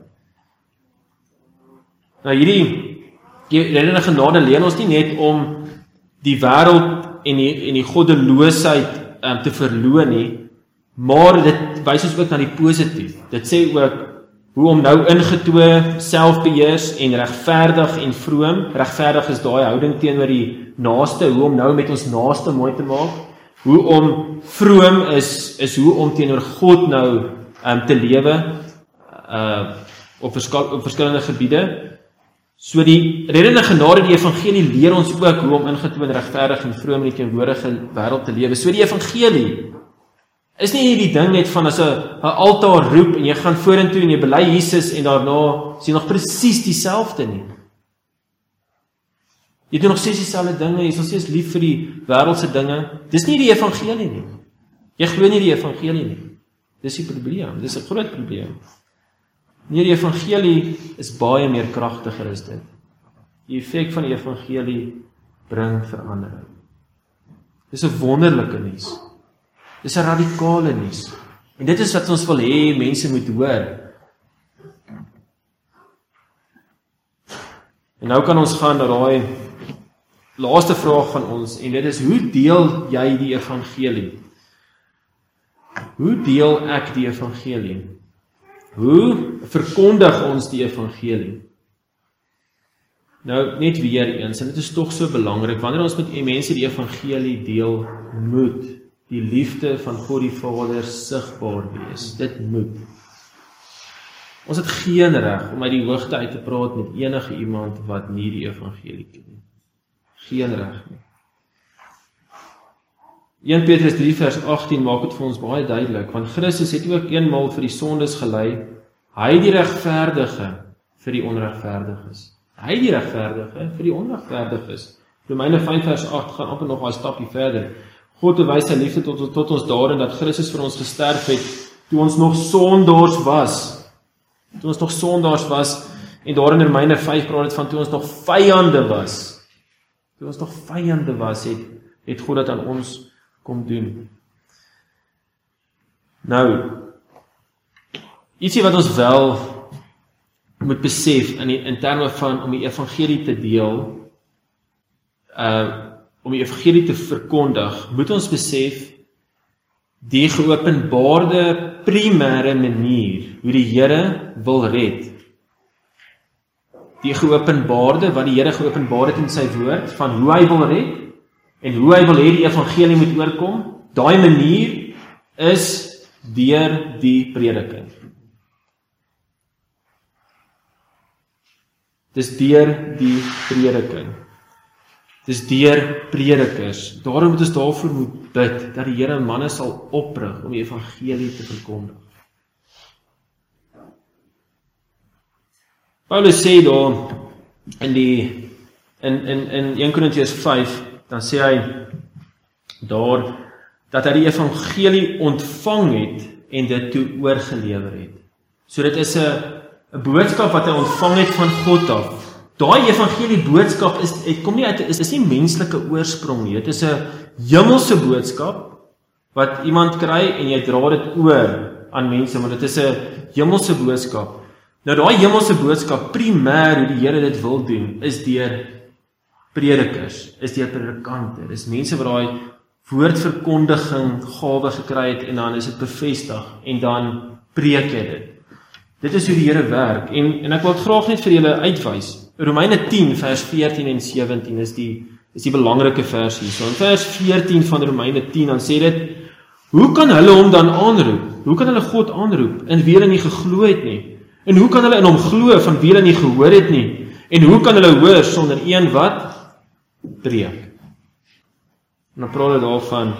Speaker 1: Nou hierdie Die reddende genade leer ons nie net om die wêreld en die, en die goddeloosheid um, te verloon nie, maar dit wys ons ook na die positief. Dit sê ook, hoe om nou ingetoe, selfbeheers en regverdig en vroom. Regverdig is daai houding teenoor die naaste, hoe om nou met ons naaste mooi te maak. Hoe om vroom is, is hoe om teenoor God nou um, te lewe uh, op, verskil, op verskillende gebiede. So die reddende genade, die evangelie leer ons ook hoe om ingetoe en regverdig en vroom in die teenwoordige wêreld te lewe. So die evangelie is nie die ding net van as 'n altaar roep en jy gaan vorentoe en jy bely Jesus en daarna is jy nog presies dieselfde nie. Jy doen nog steeds dieselfde dinge, jy is nog steeds lief vir die wêreldse dinge. Dis nie die evangelie nie. Jy glo nie die evangelie nie. Dis die probleem, dis 'n groot probleem. Nee, die evangelie is baie meer kragtiger as dit. Die effek van die evangelie bring verandering. Dis 'n wonderlike nuus. Dis 'n radikale nuus. En dit is wat ons wil hê mense moet hoor. En nou kan ons gaan na daai laaste vraag van ons, en dit is, hoe deel jy die evangelie? Hoe deel ek die evangelie? Hoe verkondig ons die evangelie? Nou, net weer eens, en dit is tog so belangrik, wanneer ons met mense die evangelie deel, moet die liefde van God die Vader sigbaar wees. Dit moet. Ons het geen reg om uit die hoogte uit te praat met enige iemand wat nie die evangelie ken nie. Geen reg nie. Eerste Petrus drie vers agttien maak dit vir ons baie duidelik, want Christus het ook eenmaal vir die sondes gelei, hy die regverdige vir die onregverdiges. Hy die regverdige vir die onregverdiges. Romeine vyf vers agt gaan amper nog 'n stapie verder. God bewys sy liefde tot, tot ons daarin dat Christus vir ons gesterf het, toe ons nog sondaars was. Toe ons nog sondaars was, en daarin Romeine vyf praat dit van toe ons nog vyande was. Toe ons nog vyande was, het, het God dit aan ons kom doen. Nou, ietsie wat ons wel moet besef in, die, in terme van om die evangelie te deel, uh, om die evangelie te verkondig, moet ons besef die geopenbaarde primêre manier hoe die Here wil red. Die geopenbaarde, wat die Here geopenbaar het in sy woord, van hoe hy wil red, en hoe hy wil hê die evangelie moet oorkom, daai manier is deur die prediking. Dis deur die prediking. Dis deur predikers. Daarom moet ons daarvoor moet bid, dat die Here manne sal oprig om die evangelie te verkondig. Paulus sê daar in die in in in Eerste Korintiërs vyf, dan sê hy daar dat hy die evangelie ontvang het en dit toe oorgelewer het. So dit is 'n 'n boodskap wat hy ontvang het van God af. Daai evangelie boodskap is dit kom nie uit is, is nie menslike oorsprong nie. Dit is 'n hemelse boodskap wat iemand kry en jy dra dit oor aan mense, want dit is 'n hemelse boodskap. Nou daai hemelse boodskap primêr hoe die Here dit wil doen is deur predikers, is deur predikante. Dis mense wat daai woordverkondiging gawe gekry het en dan is dit bevestig en dan preek jy dit. Dit is hoe die Here werk en en ek wil graag net vir julle uitwys. Romeine tien vers veertien en sewentien is die is die belangrike vers hier. So in vers veertien van Romeine tien dan sê dit: hoe kan hulle hom dan aanroep? Hoe kan hulle God aanroep in wie hulle nie geglo het nie? En hoe kan hulle in hom glo van wie hulle nie gehoor het nie? En hoe kan hulle hoor sonder een wat preek? En dan praat hulle daarvan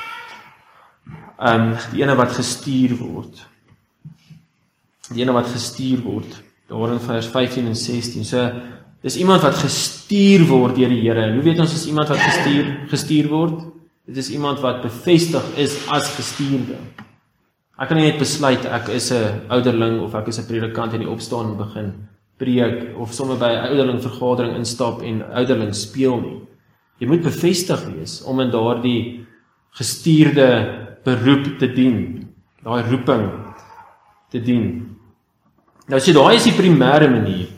Speaker 1: um, die ene wat gestuur word. Die ene wat gestuur word. Daar in vers vyftien en sestien. So, dis iemand wat gestuur word deur die Here. En hoe weet ons is iemand wat gestuur, gestuur word? Dit is iemand wat bevestig is as gestuurde. Ek kan nie net besluit, ek is 'n ouderling, of ek is 'n predikant en die opstaan en begin preek, of sommer by 'n ouderling vergadering instap en ouderling speel nie. Jy moet bevestig wees, om in daardie gestuurde beroep te dien, daai roeping te dien. Nou sê, daai is die primêre manier.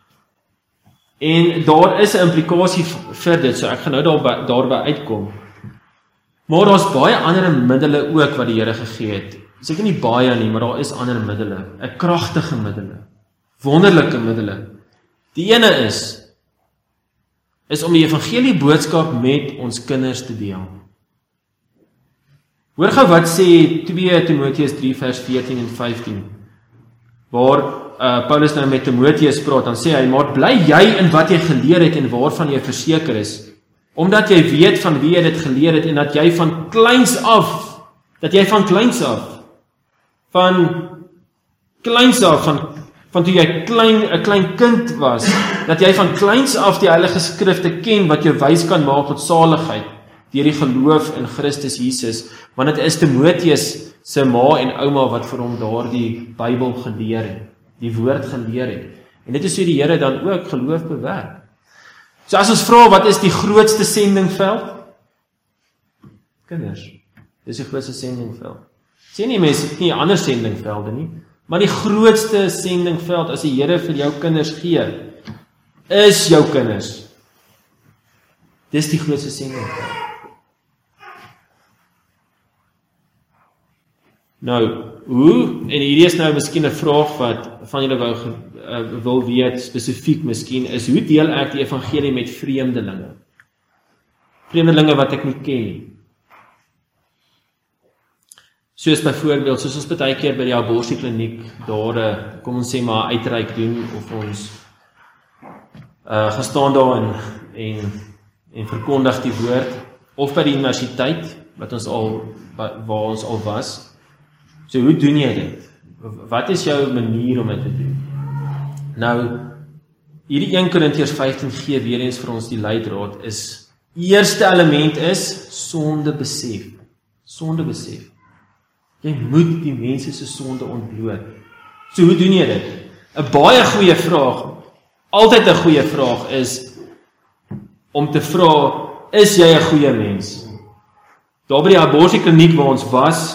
Speaker 1: En daar is 'n implikasie vir dit, so ek gaan nou daarby, daarby uitkom. Maar daar's baie ander middele ook wat die Here gegee het. seker nie baie nie, maar daar is ander middele, 'n kragtige middele, wonderlike middele. Die ene is, is om die evangelie boodskap met ons kinders te deel. Hoor gou wat sê twee Timoteus drie vers veertien en vyftien, waar uh, Paulus nou met Timoteus praat, dan sê hy, maar bly jy in wat jy geleer het en waarvan jy verseker is, omdat jy weet van wie jy dit geleer het en dat jy van kleins af, dat jy van kleins af, van kleins af, van, van toe jy klein, 'n klein kind was, dat jy van kleins af die Heilige Skrifte ken, wat jou wys kan maak tot saligheid, deur die geloof in Christus Jesus, want dit is Timoteus se ma en ouma wat vir hom daardie Bybel geleer het, die woord geleer het. En dit is hoe die Here dan ook geloof bewerk. So as ons vra, wat is die grootste sendingveld? Kinders, dis die grootste sendingveld. Sê nie mense het nie ander sendingvelde nie, maar die grootste sendingveld as die Here vir jou kinders gee, is jou kinders. Dis die grootste sendingveld. Nou, hoe, en hierdie is nou miskien 'n vraag wat van julle wou, uh, wil weet, spesifiek miskien, is hoe deel ek die evangelie met vreemdelinge? Vreemdelinge wat ek nie ken nie. Soos byvoorbeeld, soos ons baie keer by die aborsiekliniek, daar, kom ons sê maar uitreik doen, of ons uh, gaan staan daar en, en, en verkondig die woord, of by die universiteit, wat ons al, waar ons al was. So hoe doen jy dit? Wat is jou manier om dit te doen? Nou, hierdie een Korintiërs vyftien gee weer eens vir ons die leidraad, is, eerste element is, sonde besef. Sonde besef. Jy moet die mense se sonde ontbloot. So hoe doen jy dit? 'n Baie goeie vraag, altyd 'n goeie vraag is, om te vra, is jy 'n goeie mens? Daar by die aborsiekliniek waar ons was,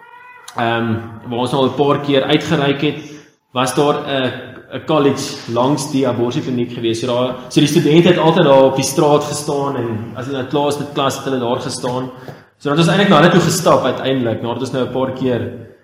Speaker 1: Um, waar ons al 'n paar keer uitgereik het, was daar 'n 'n college langs die aborsiekliniek gewees. So, daar, so die studente het altyd daar op die straat gestaan, en as hulle in klas met klas het hulle daar gestaan. So dat ons eintlik na hulle toe gestap uiteindelik, nadat ons nou 'n paar keer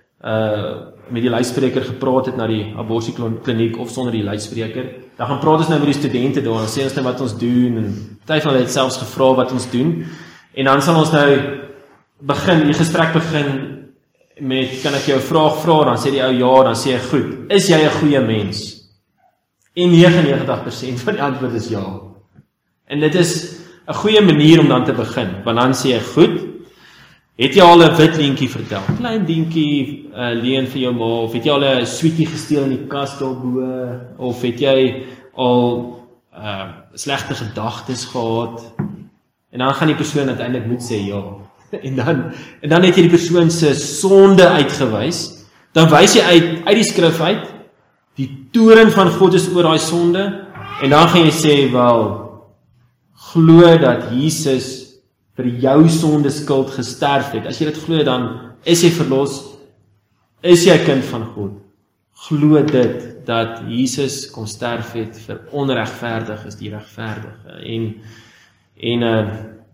Speaker 1: uh, met die luidspreker gepraat het na die aborsiekliniek, of sonder die luidspreker. Dan gaan praat ons nou met die studente daar, en sê ons nou wat ons doen, en party van hulle het selfs gevra wat ons doen, en dan sal ons nou begin, die gesprek begin, met, kan ek jou 'n vraag vra, dan sê die ou ja, dan sê hy goed, is jy 'n goeie mens? En negenennegentig persent van die antwoord is ja. En dit is 'n goeie manier om dan te begin, want dan sê hy goed, het jy al 'n wit leentjie vertel? Klein dingetjie uh, leen vir jou ma, of het jy al 'n sweetie gesteel in die kas daarbo, of het jy al uh, slegte gedagtes gehad? En dan gaan die persoon uiteindelik moet sê ja. En dan, en dan het jy die persoon se sonde uitgewys, dan wys jy uit, uit die skrif uit, die toorn van God is oor daai sonde, en dan gaan jy sê, wel, glo dat Jesus vir jou sonde skuld gesterf het. As jy dit glo, dan is jy verlos, is jy 'n kind van God. Glo dit, dat Jesus kom sterf het vir onregverdig is die regverdige, en, en, uh,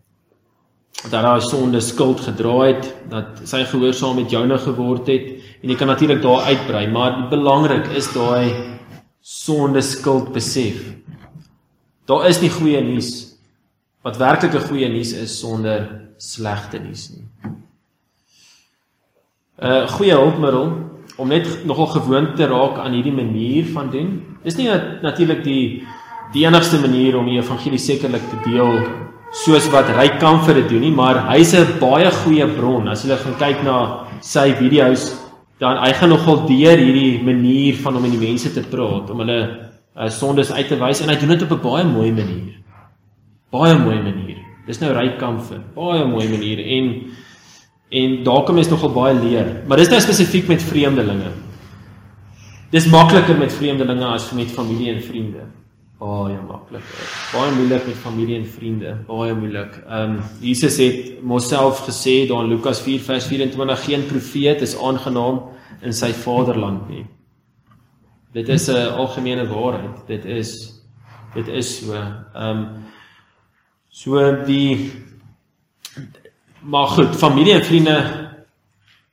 Speaker 1: dat hy sonde skuld gedra het, dat sy gehoorsaam met joune geword het, en jy kan natuurlik daar uitbrei, maar belangrik is daai sonde skuld besef. Daar is nie goeie nuus, wat werklik 'n goeie nuus is, sonder slegte nuus nie. 'n uh, Goeie hulpmiddel, om net nogal gewoond te raak aan hierdie manier van doen, is nie nat natuurlik die, die enigste manier om die evangelie sekerlik te deel, soos wat Ryk Kamfer dit doen nie, maar hy is 'n baie goeie bron. As jy gaan kyk na sy video's, dan hy gaan nogal deur hierdie manier van om met die mense te praat, om hulle uh, sondes uit te wys, en hy doen dit op 'n baie mooi manier. Baie mooi manier. Dis nou Ryk Kamfer, baie mooi manier, en en daar kan mens nogal baie leer. Maar dis nou spesifiek met vreemdelinge. Dis makliker met vreemdelinge as met familie en vriende. Baie maklik. Baie moeilik met familie en vriende. Baie moeilik. Um, Jesus het homself gesê daar in Lukas vier vers vyf-en-twintig, geen profeet is aangenaam in sy vaderland nie. Dit is 'n algemene waarheid. Dit is dit is so. Um, so die maar goed, familie en vriende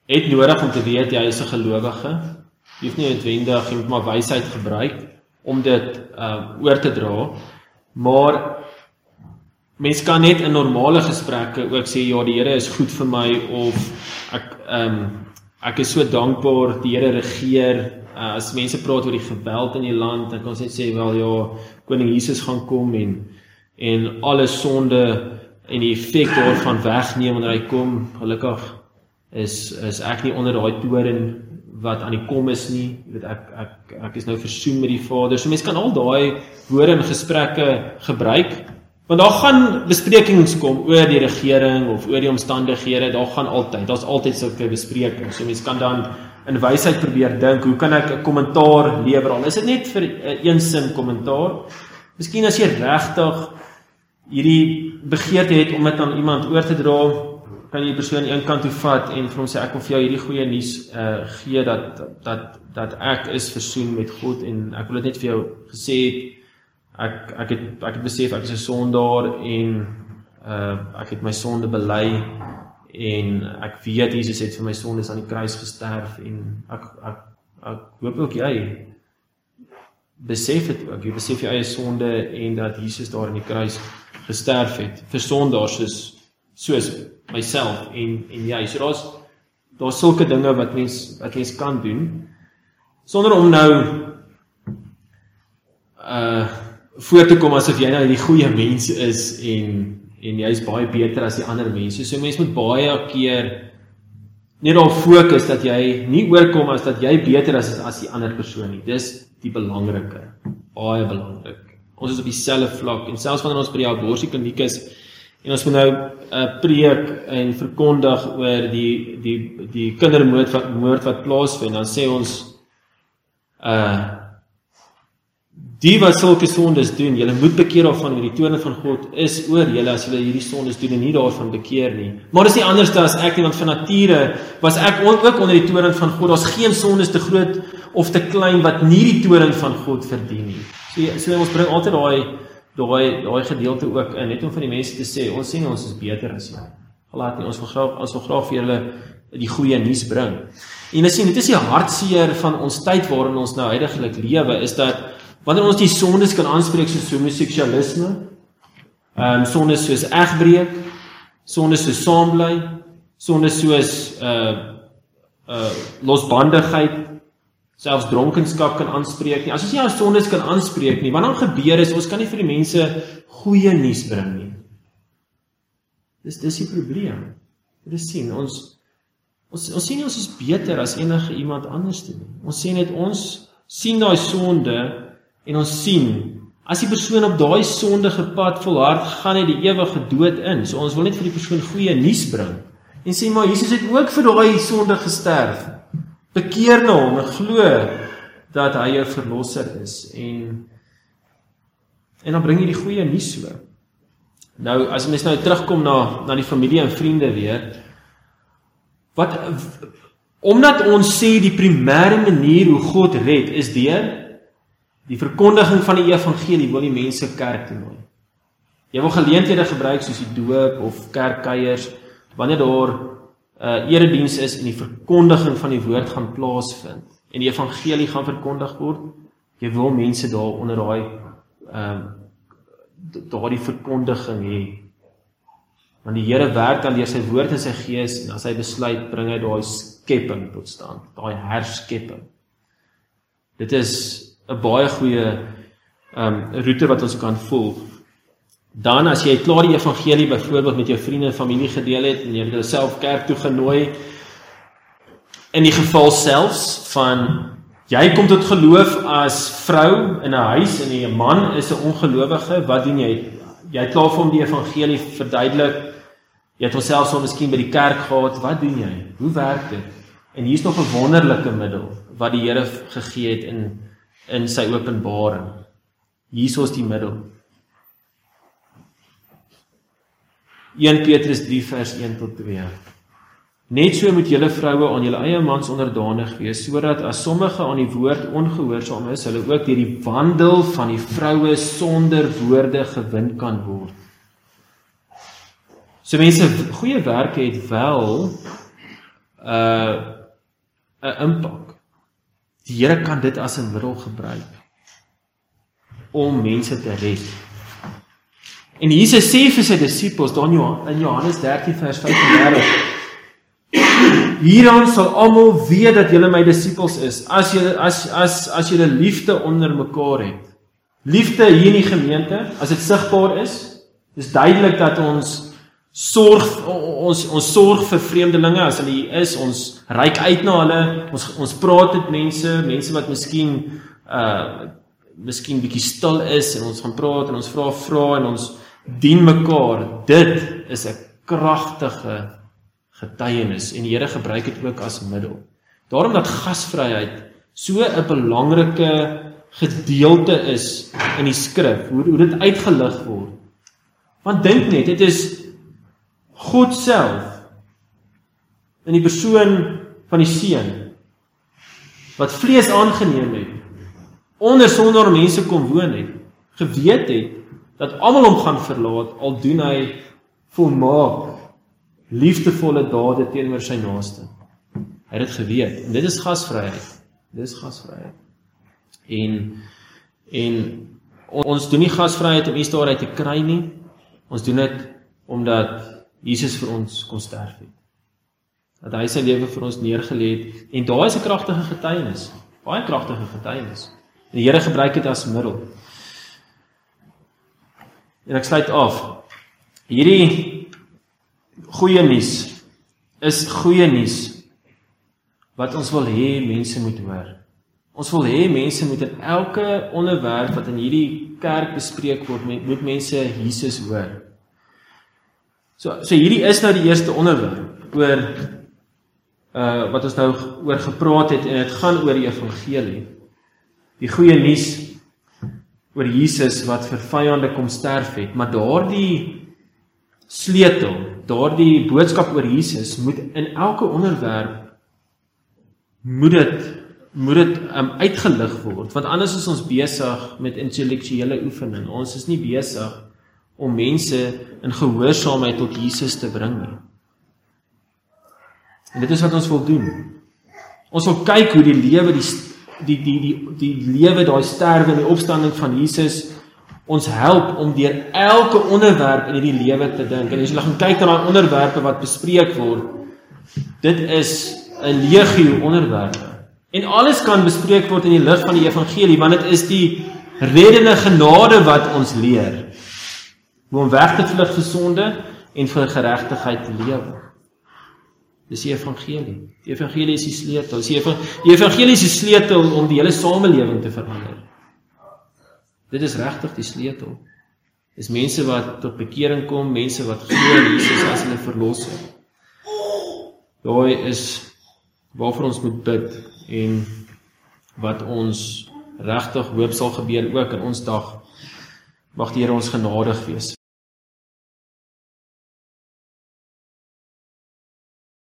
Speaker 1: het nodig om te weet, jy is 'n gelowige. Jy hoef nie noodwendig, jy moet maar wysheid gebruik om dit uh, oor te dra, maar mens kan net in normale gesprekke ook sê, ja, die Here is goed vir my, of ek, um, ek is so dankbaar, die Here regeer. Uh, as mense praat oor die geweld in die land, dan kan ons net sê, wel ja, koning Jesus gaan kom en, en alle sonde en die effek daarvan wegneem wanneer hy kom. Gelukkig is, is ek nie onder daai toren wat aan die kom is nie. Jy weet, ek, ek, ek is nou versoen met die Vader. So mense kan al daai woorde in gesprekke gebruik, want daar gaan besprekings kom oor die regering of oor die omstandighede, daar gaan altyd, daar's altyd sulke besprekings. So mense kan dan in wysheid probeer dink, hoe kan ek 'n kommentaar lewer? Al is dit net vir 'n een sin kommentaar. Miskien as jy regtig hierdie begeerte het om dit aan iemand oor te dra, kan jy die persoon aan een kant toe vat en vir hom sê, ek wil vir jou hierdie goeie nuus uh, gee dat, dat, dat ek is versoen met God en ek wil dit net vir jou gesê het. Ek, ek, het, ek het besef, ek is 'n sondaar en uh, ek het my sonde bely en ek weet Jesus het vir my sondes aan die kruis gesterf en ek, ek, ek hoop ook jy besef het ook, jy besef jou eie sonde en dat Jesus daar aan die kruis gesterf het vir sondaars soos, soos myself en, en jy. So daar's daar sulke dinge wat mens, wat mens kan doen sonder om nou uh, voor te kom asof jy nou die goeie mens is en, en jy is baie beter as die ander mense. So mens moet baie keer net daar fokus dat jy nie oorkom as dat jy beter is as die ander persoon nie. Dis die belangrike, baie belangrik. Ons is op dieselfde vlak en selfs wanneer ons by die abortiekliniek is en ons moet nou uh, preek en verkondig oor die die die kindermoord wat moord wat plaasvind, dan sê ons uh die wat sulke sondes doen, julle moet bekeer daarvan, want die toorn van God is oor julle as julle hierdie sondes doen en nie daarvan bekeer nie. Maar dis nie anders as ek nie, want van nature was ek ook onder die toorn van God. Daar's geen sondes te groot of te klein wat nie die toorn van God verdien nie. So, so ons bring altyd daai daai daai gedeelte ook in, net om vir die mense te sê, ons sê nie ons is beter as jy. Glad nie, ons wil graag, ons wil graag vir julle die goeie nuus bring. En jy sien, dit is die hartseer van ons tyd waarin ons nou huidigelik lewe, is dat wanneer ons die sondes kan aanspreek soos homoseksualisme, um, sondes soos egbreek, sondes soos saambly, sondes soos uh, uh, losbandigheid, selfs dronkenskap kan aanspreek nie. As ons nie ons sondes kan aanspreek nie, wat dan gebeur is, ons kan nie vir die mense goeie nuus bring nie. Dis, dis die probleem. Dit sien, ons, ons, ons sien nie ons is beter as enige iemand anders te doen. Ons sê net, ons sien daai sonde, en ons sien, as die persoon op daai sondige pad volhard, gaan hy die ewige dood in. So ons wil net vir die persoon goeie nuus bring. En sê, maar Jesus het ook vir daai sonde gesterf. Bekeer na hom en glo dat hy jou verlosser is. En, en dan bring jy die goeie nuus so. Nou, as mens nou terugkom na, na die familie en vriende weer, wat, omdat ons sê die primêre manier hoe God red, is deur die verkondiging van die evangelie, wil die mense kerk toe nooi. Jy wil geleenthede gebruik soos die doop of kerkkuiers, wanneer daar uh, erediens is en die verkondiging van die woord gaan plaasvind en die evangelie gaan verkondig word, jy wil mense daar onder daai um, daardie verkondiging hê. Want die Here werk dan deur sy woord en sy gees en as hy besluit, bring hy daai skepping tot stand, daai herskepping. Dit is 'n baie goeie um, roete wat ons kan volg. Dan as jy klaar die evangelie byvoorbeeld met jou vriende en familie gedeel het en jy het hulle self kerk toe genooi, in die geval selfs van jy kom tot geloof as vrou in 'n huis en 'n man is 'n ongelowige, wat doen jy? Jy het klaar vir hom die evangelie verduidelik, jy het homself so miskien by die kerk gehad, wat doen jy? Hoe werk dit? En hier is nog 'n wonderlike middel wat die Here gegee het in in sy openbaring. Hier is die middel. Eerste Petrus drie vers een tot twee. Net so moet julle vroue aan julle eie mans onderdanig wees, sodat as sommige aan die woord ongehoorsaam is, hulle ook deur die wandel van die vroue sonder woorde gewin kan word. So mense, goeie werke het wel uh, 'n impak. Die Here kan dit as 'n middel gebruik om mense te red. En Jesus sê vir sy disippels, daar in Johannes dertien vers vyf-en-dertig, hieraan sal almal weet dat julle my disippels is, as julle as as as julle liefde onder mekaar het. Liefde hier in die gemeente, as dit sigbaar is, is duidelik dat ons sorg ons ons sorg vir vreemdelinge as hulle hier is, ons reik uit na hulle, ons ons praat met mense, mense wat miskien uh miskien bietjie stil is en ons gaan praat en ons vra vra en ons dien mekaar. Dit is 'n kragtige getuienis en die Here gebruik dit ook as middel. Daarom dat gasvryheid so 'n belangrike gedeelte is in die skrif, hoe, hoe dit uitgelig word. Want dink net, dit is God self in die persoon van die Seun wat vlees aangeneem het, onder sonder mense kom woon het, geweet het dat almal hom gaan verlaat, al doen hy volmaak liefdevolle dade teenoor sy naaste. Hy het dit geweet, en dit is gasvryheid. Dit is gasvryheid. En, en ons doen nie gasvryheid om iets daaruit te kry nie, ons doen dit omdat Jesus vir ons kon sterf het. Dat hy sy lewe vir ons neergelê het, en daar is 'n kragtige getuienis, baie kragtige getuienis. En die Here gebruik dit as middel. En ek sluit af. Hierdie goeie nuus is goeie nuus wat ons wil hê mense moet hoor. Ons wil hê mense moet in elke onderwerp wat in hierdie kerk bespreek word, moet mense Jesus hoor. So, so hierdie is nou die eerste onderwerp oor uh, wat ons nou oor gepraat het, en dit gaan oor die evangelie. Die goeie nuus oor Jesus wat vir vyande kom sterf het, maar daardie sleutel, daardie boodskap oor Jesus moet in elke onderwerp moet dit moet dit um, uitgelig word, want anders is ons besig met intellektuele oefening. Ons is nie besig om mense in gehoorsaamheid tot Jesus te bring nie. En dit is wat ons wil doen. Ons wil kyk hoe die lewe die die die die die lewe, daai sterwe en die opstanding van Jesus ons help om deur elke onderwerp in hierdie lewe te dink. En as jy gaan kyk na daai onderwerpe wat bespreek word, dit is 'n legio onderwerpe. En alles kan bespreek word in die lig van die evangelie, want dit is die reddende genade wat ons leer. Hoe om weg te vlug vir sonde en vir geregtigheid te lewe. Dis die evangelie. Die evangelie is die sleutel. Die evangelie is die sleutel om die hele samelewing te verander. Dit is regtig die sleutel. Dis mense wat tot bekering kom, mense wat glo in Jesus as hulle verlosser. Daai is waarvoor ons moet bid en wat ons regtig hoop sal gebeur ook in ons dag. Mag die Here ons genadig wees.